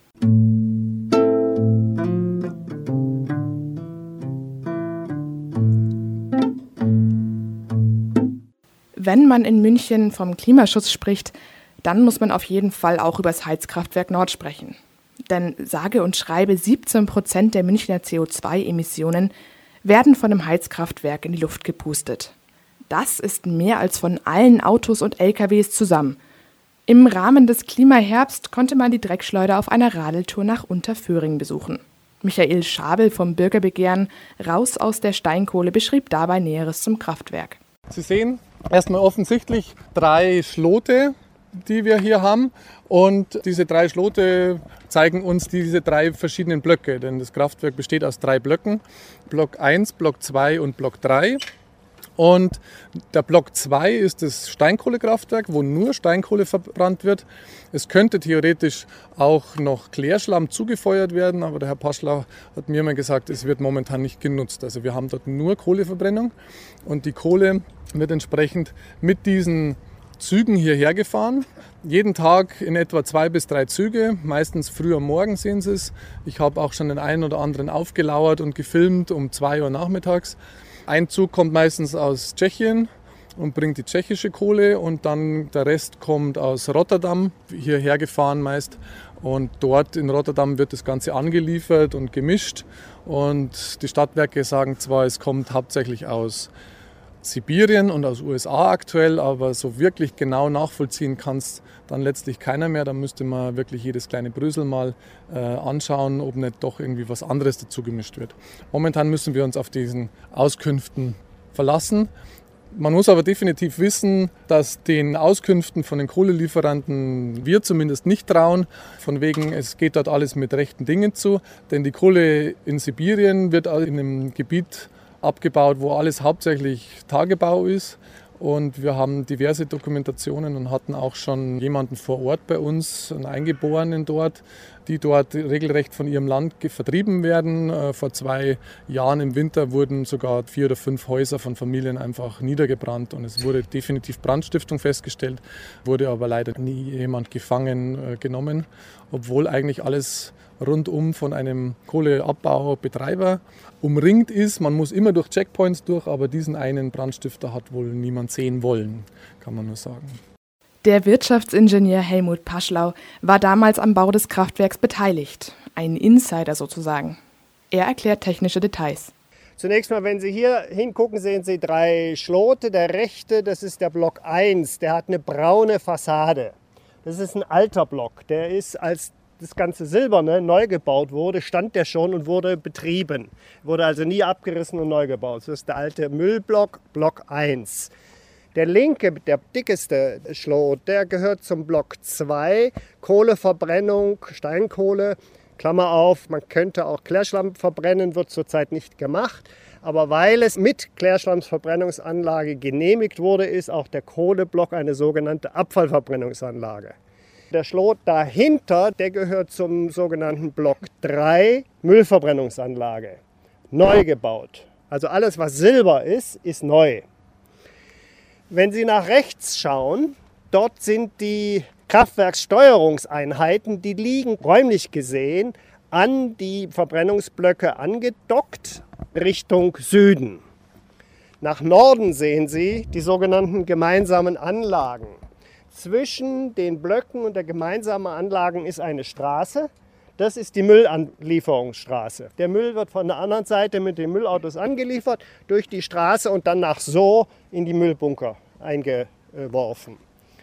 Wenn man in München vom Klimaschutz spricht, dann muss man auf jeden Fall auch über das Heizkraftwerk Nord sprechen. Denn sage und schreibe 17% der Münchner CO2-Emissionen werden von dem Heizkraftwerk in die Luft gepustet. Das ist mehr als von allen Autos und LKWs zusammen. Im Rahmen des Klimaherbst konnte man die Dreckschleuder auf einer Radeltour nach Unterföhring besuchen. Michael Schabel vom Bürgerbegehren Raus aus der Steinkohle beschrieb dabei Näheres zum Kraftwerk. Sie sehen erstmal offensichtlich 3 Schlote, die wir hier haben. Und diese 3 Schlote zeigen uns diese 3 verschiedenen Blöcke. Denn das Kraftwerk besteht aus 3 Blöcken. Block 1, Block 2 und Block 3. Und der Block 2 ist das Steinkohlekraftwerk, wo nur Steinkohle verbrannt wird. Es könnte theoretisch auch noch Klärschlamm zugefeuert werden, aber der Herr Paschlau hat mir mal gesagt, es wird momentan nicht genutzt. Also wir haben dort nur Kohleverbrennung und die Kohle wird entsprechend mit diesen Zügen hierher gefahren. Jeden Tag in etwa 2 bis 3 Züge, meistens früh am Morgen sehen Sie es. Ich habe auch schon den einen oder anderen aufgelauert und gefilmt um 2 Uhr nachmittags. Ein Zug kommt meistens aus Tschechien und bringt die tschechische Kohle und dann der Rest kommt aus Rotterdam, hierher gefahren meist. Und dort in Rotterdam wird das Ganze angeliefert und gemischt. Und die Stadtwerke sagen zwar, es kommt hauptsächlich aus Sibirien und aus USA aktuell, aber so wirklich genau nachvollziehen kann es dann letztlich keiner mehr. Da müsste man wirklich jedes kleine Brösel mal anschauen, ob nicht doch irgendwie was anderes dazu gemischt wird. Momentan müssen wir uns auf diesen Auskünften verlassen. Man muss aber definitiv wissen, dass den Auskünften von den Kohlelieferanten wir zumindest nicht trauen. Von wegen, es geht dort alles mit rechten Dingen zu. Denn die Kohle in Sibirien wird in einem Gebiet abgebaut, wo alles hauptsächlich Tagebau ist. Und wir haben diverse Dokumentationen und hatten auch schon jemanden vor Ort bei uns, einen Eingeborenen dort, die dort regelrecht von ihrem Land vertrieben werden. Vor 2 Jahren im Winter wurden sogar 4 oder 5 Häuser von Familien einfach niedergebrannt und es wurde definitiv Brandstiftung festgestellt, wurde aber leider nie jemand gefangen genommen, obwohl eigentlich alles rundum von einem Kohleabbaubetreiber umringt ist. Man muss immer durch Checkpoints durch, aber diesen einen Brandstifter hat wohl niemand sehen wollen, kann man nur sagen. Der Wirtschaftsingenieur Helmut Paschlau war damals am Bau des Kraftwerks beteiligt, ein Insider sozusagen. Er erklärt technische Details. Zunächst mal, wenn Sie hier hingucken, sehen Sie 3 Schlote. Der rechte, das ist der Block 1, der hat eine braune Fassade. Das ist ein alter Block, der ist als das ganze Silberne neu gebaut wurde, stand der schon und wurde betrieben. Wurde also nie abgerissen und neu gebaut. Das ist der alte Müllblock, Block 1. Der linke, der dickeste Schlot, der gehört zum Block 2, Kohleverbrennung, Steinkohle, Klammer auf, man könnte auch Klärschlamm verbrennen, wird zurzeit nicht gemacht. Aber weil es mit Klärschlammverbrennungsanlage genehmigt wurde, ist auch der Kohleblock eine sogenannte Abfallverbrennungsanlage. Der Schlot dahinter, der gehört zum sogenannten Block 3 Müllverbrennungsanlage. Neu gebaut. Also alles, was Silber ist neu. Wenn Sie nach rechts schauen, dort sind die Kraftwerkssteuerungseinheiten, die liegen räumlich gesehen an die Verbrennungsblöcke angedockt Richtung Süden. Nach Norden sehen Sie die sogenannten gemeinsamen Anlagen. Zwischen den Blöcken und der gemeinsamen Anlagen ist eine Straße. Das ist die Müllanlieferungsstraße. Der Müll wird von der anderen Seite mit den Müllautos angeliefert, durch die Straße und dann nach so in die Müllbunker eingeworfen.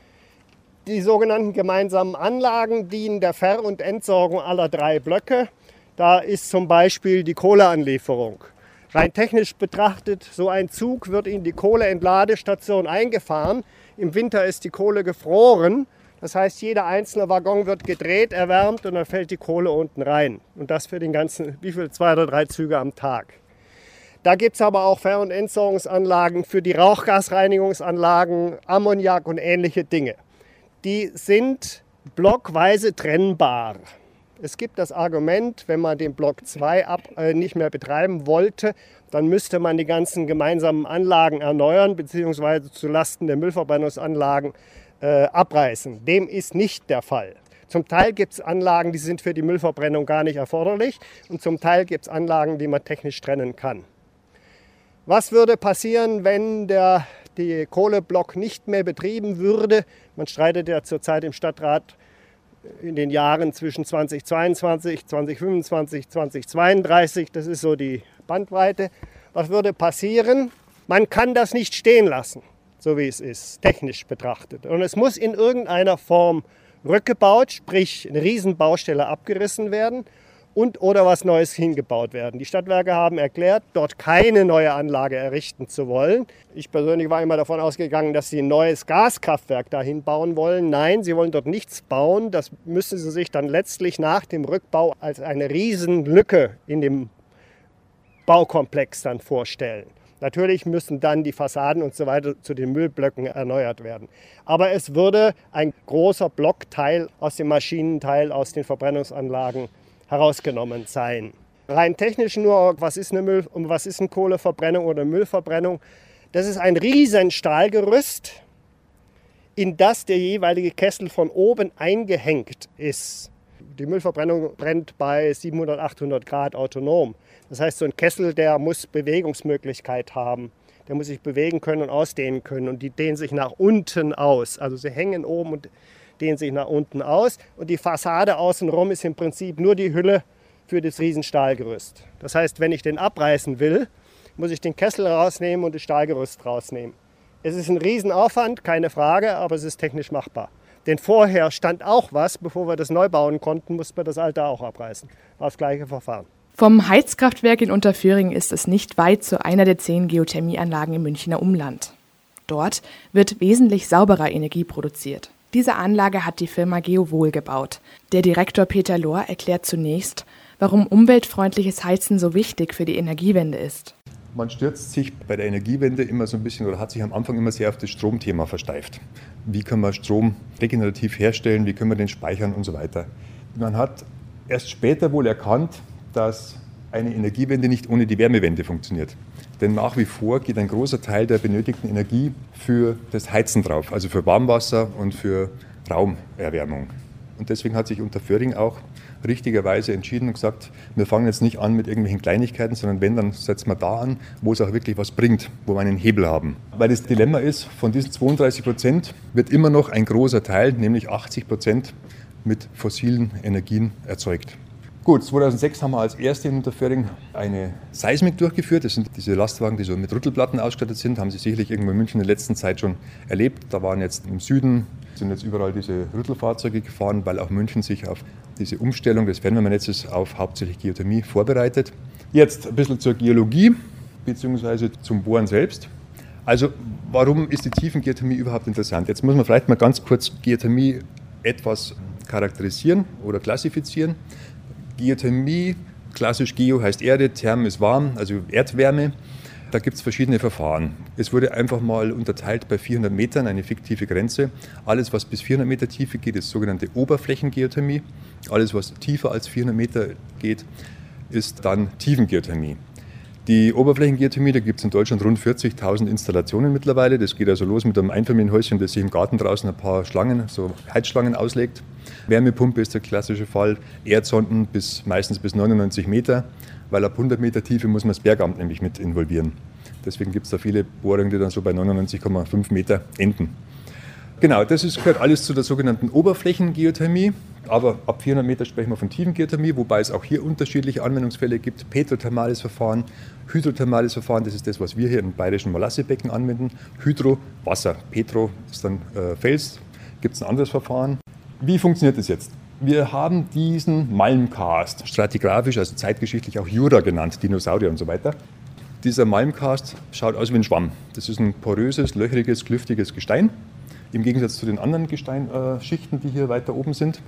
Die sogenannten gemeinsamen Anlagen dienen der Ver- und Entsorgung aller 3 Blöcke. Da ist zum Beispiel die Kohleanlieferung. Rein technisch betrachtet, so ein Zug wird in die Kohleentladestation eingefahren. Im Winter ist die Kohle gefroren. Das heißt, jeder einzelne Waggon wird gedreht, erwärmt und dann fällt die Kohle unten rein. Und das für den ganzen, 2 oder 3 Züge am Tag. Da gibt es aber auch Ver- und Entsorgungsanlagen für die Rauchgasreinigungsanlagen, Ammoniak und ähnliche Dinge. Die sind blockweise trennbar. Es gibt das Argument, wenn man den Block 2 nicht mehr betreiben wollte, dann müsste man die ganzen gemeinsamen Anlagen erneuern bzw. zulasten der Müllverbrennungsanlagen abreißen. Dem ist nicht der Fall. Zum Teil gibt es Anlagen, die sind für die Müllverbrennung gar nicht erforderlich und zum Teil gibt es Anlagen, die man technisch trennen kann. Was würde passieren, wenn der Kohleblock nicht mehr betrieben würde? Man streitet ja zurzeit im Stadtrat in den Jahren zwischen 2022, 2025, 2032, das ist so die Bandbreite. Was würde passieren? Man kann das nicht stehen lassen, so wie es ist, technisch betrachtet. Und es muss in irgendeiner Form rückgebaut, sprich eine Riesenbaustelle abgerissen werden und oder was Neues hingebaut werden. Die Stadtwerke haben erklärt, dort keine neue Anlage errichten zu wollen. Ich persönlich war immer davon ausgegangen, dass sie ein neues Gaskraftwerk dahin bauen wollen. Nein, sie wollen dort nichts bauen. Das müssen sie sich dann letztlich nach dem Rückbau als eine Riesenlücke in dem Baukomplex dann vorstellen. Natürlich müssen dann die Fassaden und so weiter zu den Müllblöcken erneuert werden. Aber es würde ein großer Blockteil aus dem Maschinenteil, aus den Verbrennungsanlagen herausgenommen sein. Rein technisch nur, was ist eine Kohleverbrennung oder Müllverbrennung? Das ist ein riesen Stahlgerüst, in das der jeweilige Kessel von oben eingehängt ist. Die Müllverbrennung brennt bei 700, 800 Grad autonom. Das heißt, so ein Kessel, der muss Bewegungsmöglichkeit haben. Der muss sich bewegen können und ausdehnen können. Und die dehnen sich nach unten aus. Also sie hängen oben und dehnen sich nach unten aus. Und die Fassade außenrum ist im Prinzip nur die Hülle für das Riesenstahlgerüst. Das heißt, wenn ich den abreißen will, muss ich den Kessel rausnehmen und das Stahlgerüst rausnehmen. Es ist ein Riesenaufwand, keine Frage, aber es ist technisch machbar. Denn vorher stand auch was, bevor wir das neu bauen konnten, mussten wir das alte auch abreißen. War das gleiche Verfahren. Vom Heizkraftwerk in Unterföhring ist es nicht weit zu einer der 10 Geothermieanlagen im Münchner Umland. Dort wird wesentlich sauberer Energie produziert. Diese Anlage hat die Firma Geowohl gebaut. Der Direktor Peter Lohr erklärt zunächst, warum umweltfreundliches Heizen so wichtig für die Energiewende ist. Man stürzt sich bei der Energiewende immer so ein bisschen oder hat sich am Anfang immer sehr auf das Stromthema versteift. Wie können wir Strom regenerativ herstellen, wie können wir den speichern und so weiter. Man hat erst später wohl erkannt, dass eine Energiewende nicht ohne die Wärmewende funktioniert. Denn nach wie vor geht ein großer Teil der benötigten Energie für das Heizen drauf, also für Warmwasser und für Raumerwärmung. Und deswegen hat sich Unterföhring auch richtigerweise entschieden und gesagt, wir fangen jetzt nicht an mit irgendwelchen Kleinigkeiten, sondern wenn, dann setzen wir da an, wo es auch wirklich was bringt, wo wir einen Hebel haben. Weil das Dilemma ist, von diesen 32% wird immer noch ein großer Teil, nämlich 80%, mit fossilen Energien erzeugt. Gut, 2006 haben wir als erste in Unterföhring eine Seismik durchgeführt. Das sind diese Lastwagen, die so mit Rüttelplatten ausgestattet sind. Haben Sie sicherlich irgendwo in München in der letzten Zeit schon erlebt. Da waren jetzt im Süden, sind jetzt überall diese Rüttelfahrzeuge gefahren, weil auch München sich auf diese Umstellung des Fernwärmenetzes auf hauptsächlich Geothermie vorbereitet. Jetzt ein bisschen zur Geologie bzw. zum Bohren selbst. Also warum ist die Tiefengeothermie überhaupt interessant? Jetzt muss man vielleicht mal ganz kurz Geothermie etwas charakterisieren oder klassifizieren. Geothermie, klassisch Geo heißt Erde, Therm ist warm, also Erdwärme. Da gibt es verschiedene Verfahren. Es wurde einfach mal unterteilt bei 400 Metern, eine fiktive Grenze. Alles, was bis 400 Meter Tiefe geht, ist sogenannte Oberflächengeothermie. Alles, was tiefer als 400 Meter geht, ist dann Tiefengeothermie. Die Oberflächengeothermie, da gibt es in Deutschland rund 40.000 Installationen mittlerweile. Das geht also los mit einem Einfamilienhäuschen, das sich im Garten draußen ein paar Schlangen, so Heizschlangen auslegt. Wärmepumpe ist der klassische Fall. Erdsonden meistens bis 99 Meter. Weil ab 100 Meter Tiefe muss man das Bergamt nämlich mit involvieren. Deswegen gibt es da viele Bohrungen, die dann so bei 99,5 Meter enden. Genau, gehört alles zu der sogenannten Oberflächengeothermie. Aber ab 400 Meter sprechen wir von Tiefengeothermie, wobei es auch hier unterschiedliche Anwendungsfälle gibt. Petrothermales Verfahren, hydrothermales Verfahren, das ist das, was wir hier im bayerischen Molassebecken anwenden. Hydro, Wasser, Petro ist dann Fels, gibt es ein anderes Verfahren. Wie funktioniert das jetzt? Wir haben diesen Malmkarst, stratigraphisch, also zeitgeschichtlich auch Jura genannt, Dinosaurier und so weiter. Dieser Malmkarst schaut aus wie ein Schwamm. Das ist ein poröses, löchriges, klüftiges Gestein, im Gegensatz zu den anderen Gesteinsschichten, die hier weiter oben sind.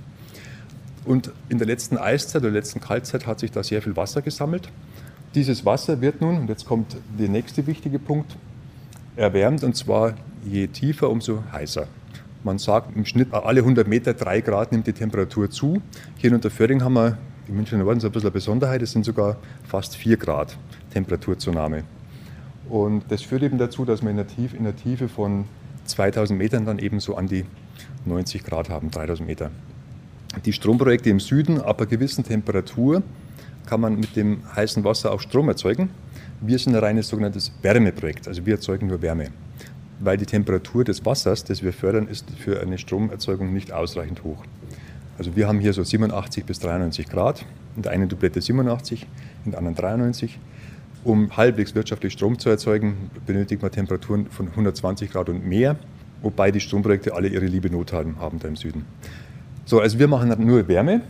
Und in der letzten Eiszeit oder letzten Kaltzeit hat sich da sehr viel Wasser gesammelt. Dieses Wasser wird nun, und jetzt kommt der nächste wichtige Punkt, erwärmt, und zwar je tiefer, umso heißer. Man sagt im Schnitt alle 100 Meter 3 Grad nimmt die Temperatur zu. Hier in Unterföhring haben wir im Münchner Norden so ein bisschen eine Besonderheit, es sind sogar fast 4 Grad Temperaturzunahme. Und das führt eben dazu, dass wir in der Tiefe von 2000 Metern dann eben so an die 90 Grad haben, 3000 Meter. Die Stromprojekte im Süden, ab einer gewissen Temperatur, kann man mit dem heißen Wasser auch Strom erzeugen. Wir sind ein reines sogenanntes Wärmeprojekt, also wir erzeugen nur Wärme. Weil die Temperatur des Wassers, das wir fördern, ist für eine Stromerzeugung nicht ausreichend hoch. Also wir haben hier so 87 bis 93 Grad, in der einen Dublette 87, in der anderen 93. Um halbwegs wirtschaftlich Strom zu erzeugen, benötigt man Temperaturen von 120 Grad und mehr, wobei die Stromprojekte alle ihre liebe Not haben da im Süden. So, also wir machen nur Wärme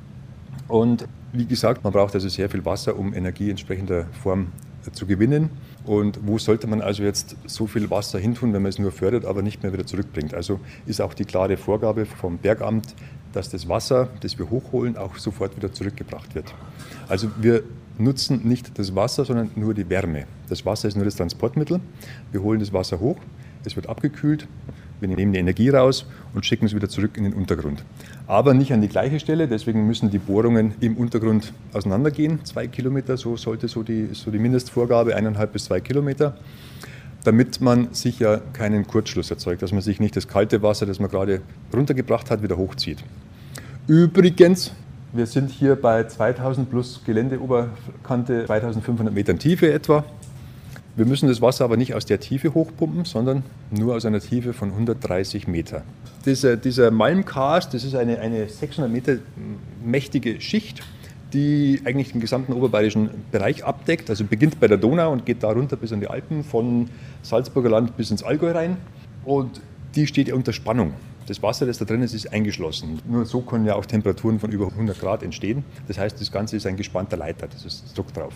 und wie gesagt, man braucht also sehr viel Wasser, um Energie in entsprechender Form zu gewinnen. Und wo sollte man also jetzt so viel Wasser hintun, wenn man es nur fördert, aber nicht mehr wieder zurückbringt? Also ist auch die klare Vorgabe vom Bergamt, dass das Wasser, das wir hochholen, auch sofort wieder zurückgebracht wird. Also wir nutzen nicht das Wasser, sondern nur die Wärme. Das Wasser ist nur das Transportmittel. Wir holen das Wasser hoch, es wird abgekühlt, wir nehmen die Energie raus und schicken es wieder zurück in den Untergrund. Aber nicht an die gleiche Stelle, deswegen müssen die Bohrungen im Untergrund auseinandergehen. 2 Kilometer, so sollte die Mindestvorgabe, 1,5 bis 2 Kilometer, damit man sich ja keinen Kurzschluss erzeugt, dass man sich nicht das kalte Wasser, das man gerade runtergebracht hat, wieder hochzieht. Übrigens, wir sind hier bei 2000 plus Geländeoberkante, 2500 Metern Tiefe etwa. Wir müssen das Wasser aber nicht aus der Tiefe hochpumpen, sondern nur aus einer Tiefe von 130 Meter. Dieser Malmkarst, das ist eine 600 Meter mächtige Schicht, die eigentlich den gesamten oberbayerischen Bereich abdeckt. Also beginnt bei der Donau und geht da runter bis an die Alpen, von Salzburger Land bis ins Allgäu rein. Und die steht ja unter Spannung. Das Wasser, das da drin ist eingeschlossen. Nur so können ja auch Temperaturen von über 100 Grad entstehen. Das heißt, das Ganze ist ein gespannter Leiter, das ist Druck drauf.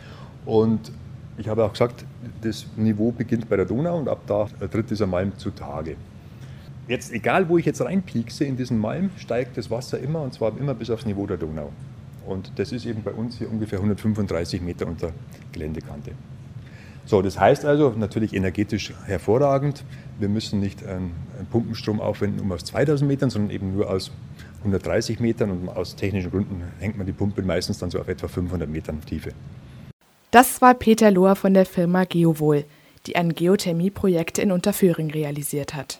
Und ich habe auch gesagt, das Niveau beginnt bei der Donau und ab da tritt dieser Malm zutage. Jetzt, egal wo ich jetzt reinpiekse in diesen Malm, steigt das Wasser immer, und zwar immer bis aufs Niveau der Donau. Und das ist eben bei uns hier ungefähr 135 Meter unter Geländekante. So, das heißt also natürlich energetisch hervorragend. Wir müssen nicht einen Pumpenstrom aufwenden aus 2000 Metern, sondern eben nur aus 130 Metern. Und aus technischen Gründen hängt man die Pumpe meistens dann so auf etwa 500 Metern Tiefe. Das war Peter Lohr von der Firma Geowol, die ein Geothermieprojekt in Unterföhring realisiert hat.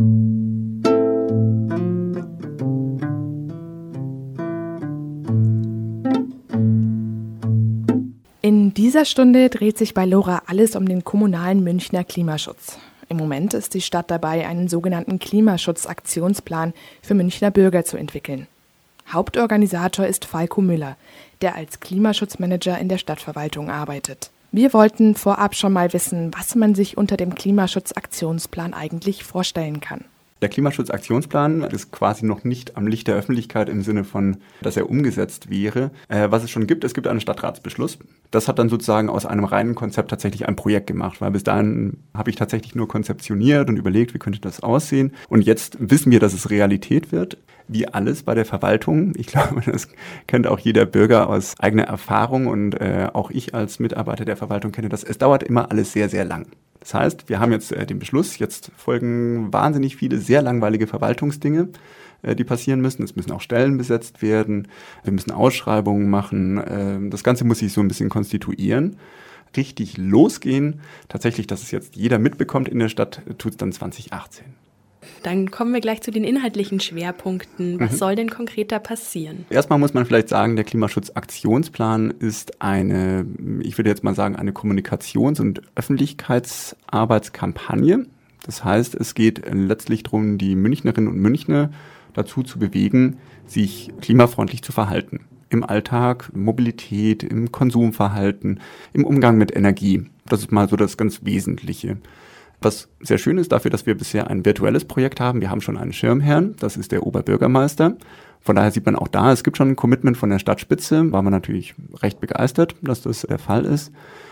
In dieser Stunde dreht sich bei LoRa alles um den kommunalen Münchner Klimaschutz. Im Moment ist die Stadt dabei, einen sogenannten Klimaschutzaktionsplan für Münchner Bürger zu entwickeln. Hauptorganisator ist Falko Müller, der als Klimaschutzmanager in der Stadtverwaltung arbeitet. Wir wollten vorab schon mal wissen, was man sich unter dem Klimaschutzaktionsplan eigentlich vorstellen kann. Der Klimaschutzaktionsplan ist quasi noch nicht am Licht der Öffentlichkeit im Sinne von, dass er umgesetzt wäre. Was es schon gibt, es gibt einen Stadtratsbeschluss. Das hat dann sozusagen aus einem reinen Konzept tatsächlich ein Projekt gemacht, weil bis dahin habe ich tatsächlich nur konzeptioniert und überlegt, wie könnte das aussehen. Und jetzt wissen wir, dass es Realität wird. Wie alles bei der Verwaltung. Ich glaube, das kennt auch jeder Bürger aus eigener Erfahrung und auch ich als Mitarbeiter der Verwaltung kenne das. Es dauert immer alles sehr, sehr lang. Das heißt, wir haben jetzt den Beschluss, jetzt folgen wahnsinnig viele sehr langweilige Verwaltungsdinge, die passieren müssen. Es müssen auch Stellen besetzt werden, wir müssen Ausschreibungen machen. Das Ganze muss sich so ein bisschen konstituieren. Richtig losgehen, tatsächlich, dass es jetzt jeder mitbekommt in der Stadt, tut es dann 2018. Dann kommen wir gleich zu den inhaltlichen Schwerpunkten. Was soll denn konkreter passieren? Erstmal muss man vielleicht sagen, der Klimaschutzaktionsplan ist eine, ich würde jetzt mal sagen, eine Kommunikations- und Öffentlichkeitsarbeitskampagne. Das heißt, es geht letztlich darum, die Münchnerinnen und Münchner dazu zu bewegen, sich klimafreundlich zu verhalten. Im Alltag, Mobilität, im Konsumverhalten, im Umgang mit Energie. Das ist mal so das ganz Wesentliche. Was sehr schön ist dafür, dass wir bisher ein virtuelles Projekt haben. Wir haben schon einen Schirmherrn, das ist der Oberbürgermeister. Von daher sieht man auch da, es gibt schon ein Commitment von der Stadtspitze. War man natürlich recht begeistert, dass das der Fall ist.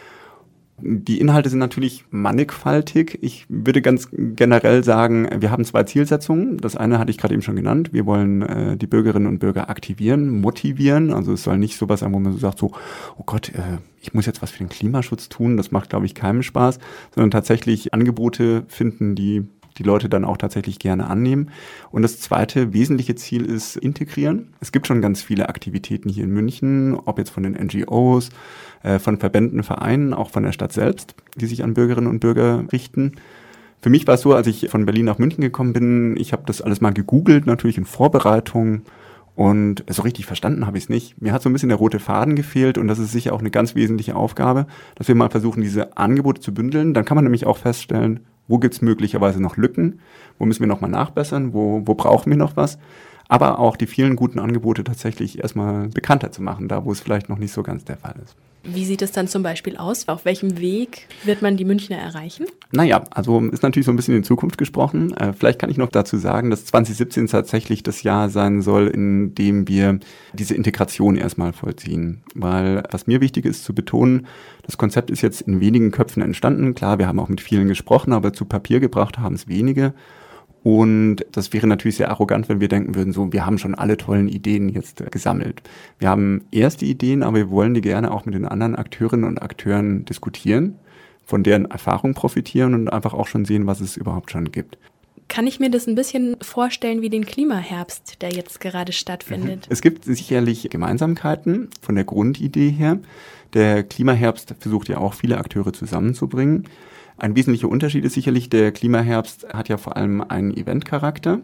Die Inhalte sind natürlich mannigfaltig. Ich würde ganz generell sagen, wir haben 2 Zielsetzungen. Das eine hatte ich gerade eben schon genannt. Wir wollen die Bürgerinnen und Bürger aktivieren, motivieren. Also es soll nicht sowas sein, wo man so sagt, so, oh Gott, ich muss jetzt was für den Klimaschutz tun. Das macht, glaube ich, keinem Spaß. Sondern tatsächlich Angebote finden, die Leute dann auch tatsächlich gerne annehmen. Und das zweite wesentliche Ziel ist integrieren. Es gibt schon ganz viele Aktivitäten hier in München, ob jetzt von den NGOs, von Verbänden, Vereinen, auch von der Stadt selbst, die sich an Bürgerinnen und Bürger richten. Für mich war es so, als ich von Berlin nach München gekommen bin, ich habe das alles mal gegoogelt, natürlich in Vorbereitung. Und so richtig verstanden habe ich es nicht. Mir hat so ein bisschen der rote Faden gefehlt und das ist sicher auch eine ganz wesentliche Aufgabe, dass wir mal versuchen, diese Angebote zu bündeln. Dann kann man nämlich auch feststellen, wo gibt es möglicherweise noch Lücken, wo müssen wir nochmal nachbessern, wo brauchen wir noch was. Aber auch die vielen guten Angebote tatsächlich erstmal bekannter zu machen, da wo es vielleicht noch nicht so ganz der Fall ist. Wie sieht es dann zum Beispiel aus? Auf welchem Weg wird man die Münchner erreichen? Naja, also ist natürlich so ein bisschen in Zukunft gesprochen. Vielleicht kann ich noch dazu sagen, dass 2017 tatsächlich das Jahr sein soll, in dem wir diese Integration erstmal vollziehen. Weil was mir wichtig ist zu betonen, das Konzept ist jetzt in wenigen Köpfen entstanden. Klar, wir haben auch mit vielen gesprochen, aber zu Papier gebracht haben es wenige. Und das wäre natürlich sehr arrogant, wenn wir denken würden, so, wir haben schon alle tollen Ideen jetzt gesammelt. Wir haben erste Ideen, aber wir wollen die gerne auch mit den anderen Akteurinnen und Akteuren diskutieren, von deren Erfahrung profitieren und einfach auch schon sehen, was es überhaupt schon gibt. Kann ich mir das ein bisschen vorstellen wie den Klimaherbst, der jetzt gerade stattfindet? Es gibt sicherlich Gemeinsamkeiten von der Grundidee her. Der Klimaherbst versucht ja auch viele Akteure zusammenzubringen. Ein wesentlicher Unterschied ist sicherlich, der Klimaherbst hat ja vor allem einen Eventcharakter.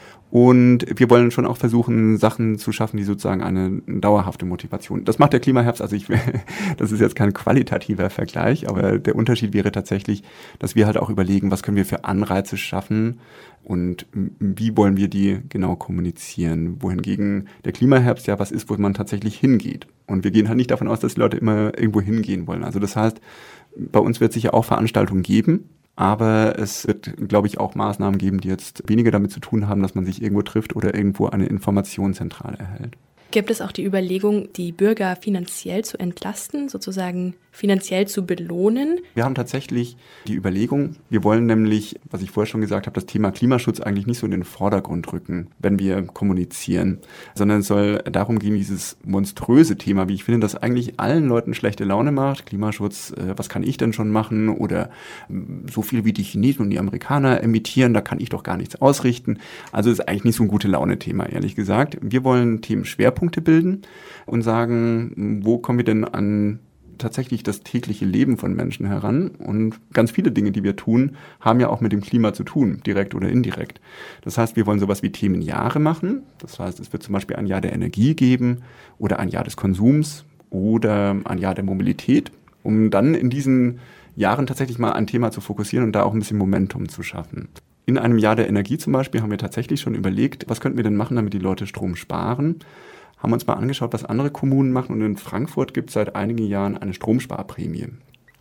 Und wir wollen schon auch versuchen, Sachen zu schaffen, die sozusagen eine dauerhafte Motivation. Das macht der Klimaherbst, also das ist jetzt kein qualitativer Vergleich, aber der Unterschied wäre tatsächlich, dass wir halt auch überlegen, was können wir für Anreize schaffen und wie wollen wir die genau kommunizieren. Wohingegen der Klimaherbst ja was ist, wo man tatsächlich hingeht. Und wir gehen halt nicht davon aus, dass die Leute immer irgendwo hingehen wollen. Also das heißt, bei uns wird es sicher auch Veranstaltungen geben, aber es wird, glaube ich, auch Maßnahmen geben, die jetzt weniger damit zu tun haben, dass man sich irgendwo trifft oder irgendwo eine Informationszentrale erhält. Gibt es auch die Überlegung, die Bürger finanziell zu entlasten, sozusagen finanziell zu belohnen? Wir haben tatsächlich die Überlegung, wir wollen nämlich, was ich vorher schon gesagt habe, das Thema Klimaschutz eigentlich nicht so in den Vordergrund rücken, wenn wir kommunizieren, sondern es soll darum gehen, dieses monströse Thema, wie ich finde, das eigentlich allen Leuten schlechte Laune macht. Klimaschutz, was kann ich denn schon machen? Oder so viel wie die Chinesen und die Amerikaner emittieren, da kann ich doch gar nichts ausrichten. Also ist eigentlich nicht so ein gute Laune-Thema, ehrlich gesagt. Wir wollen Themen Schwerpunkte bilden und sagen, wo kommen wir denn an tatsächlich das tägliche Leben von Menschen heran. Und ganz viele Dinge, die wir tun, haben ja auch mit dem Klima zu tun, direkt oder indirekt. Das heißt, wir wollen sowas wie Themenjahre machen. Das heißt, es wird zum Beispiel ein Jahr der Energie geben oder ein Jahr des Konsums oder ein Jahr der Mobilität, um dann in diesen Jahren tatsächlich mal ein Thema zu fokussieren und da auch ein bisschen Momentum zu schaffen. In einem Jahr der Energie zum Beispiel haben wir tatsächlich schon überlegt, was könnten wir denn machen, damit die Leute Strom sparen. Haben uns mal angeschaut, was andere Kommunen machen und in Frankfurt gibt es seit einigen Jahren eine Stromsparprämie.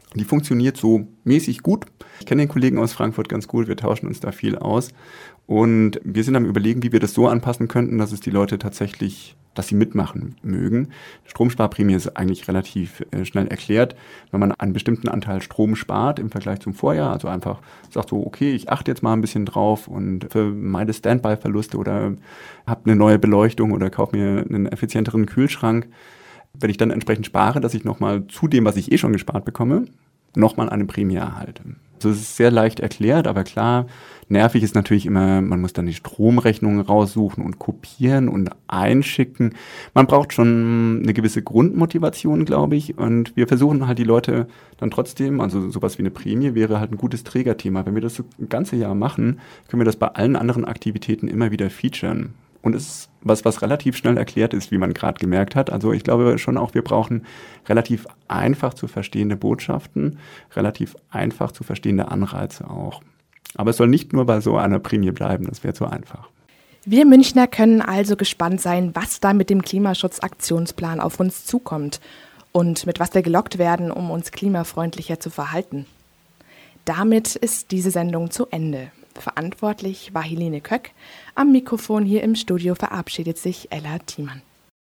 Die funktioniert so mäßig gut. Ich kenne den Kollegen aus Frankfurt ganz gut, wir tauschen uns da viel aus. Und wir sind am Überlegen, wie wir das so anpassen könnten, dass es die Leute tatsächlich, dass sie mitmachen mögen. Stromsparprämie ist eigentlich relativ schnell erklärt. Wenn man einen bestimmten Anteil Strom spart im Vergleich zum Vorjahr, also einfach sagt so, okay, ich achte jetzt mal ein bisschen drauf und vermeide Standby-Verluste oder habe eine neue Beleuchtung oder kaufe mir einen effizienteren Kühlschrank. Wenn ich dann entsprechend spare, dass ich nochmal zu dem, was ich eh schon gespart bekomme, nochmal eine Prämie erhalte. Also es ist sehr leicht erklärt, aber klar, nervig ist natürlich immer, man muss dann die Stromrechnungen raussuchen und kopieren und einschicken. Man braucht schon eine gewisse Grundmotivation, glaube ich. Und wir versuchen halt die Leute dann trotzdem, also sowas wie eine Prämie wäre halt ein gutes Trägerthema. Wenn wir das so ein ganzes Jahr machen, können wir das bei allen anderen Aktivitäten immer wieder featuren. Und es ist was relativ schnell erklärt ist, wie man gerade gemerkt hat. Also ich glaube schon auch, wir brauchen relativ einfach zu verstehende Botschaften, relativ einfach zu verstehende Anreize auch. Aber es soll nicht nur bei so einer Prämie bleiben, das wäre zu einfach. Wir Münchner können also gespannt sein, was da mit dem Klimaschutzaktionsplan auf uns zukommt und mit was wir gelockt werden, um uns klimafreundlicher zu verhalten. Damit ist diese Sendung zu Ende. Verantwortlich war Helene Köck. Am Mikrofon hier im Studio verabschiedet sich Ella Thiemann.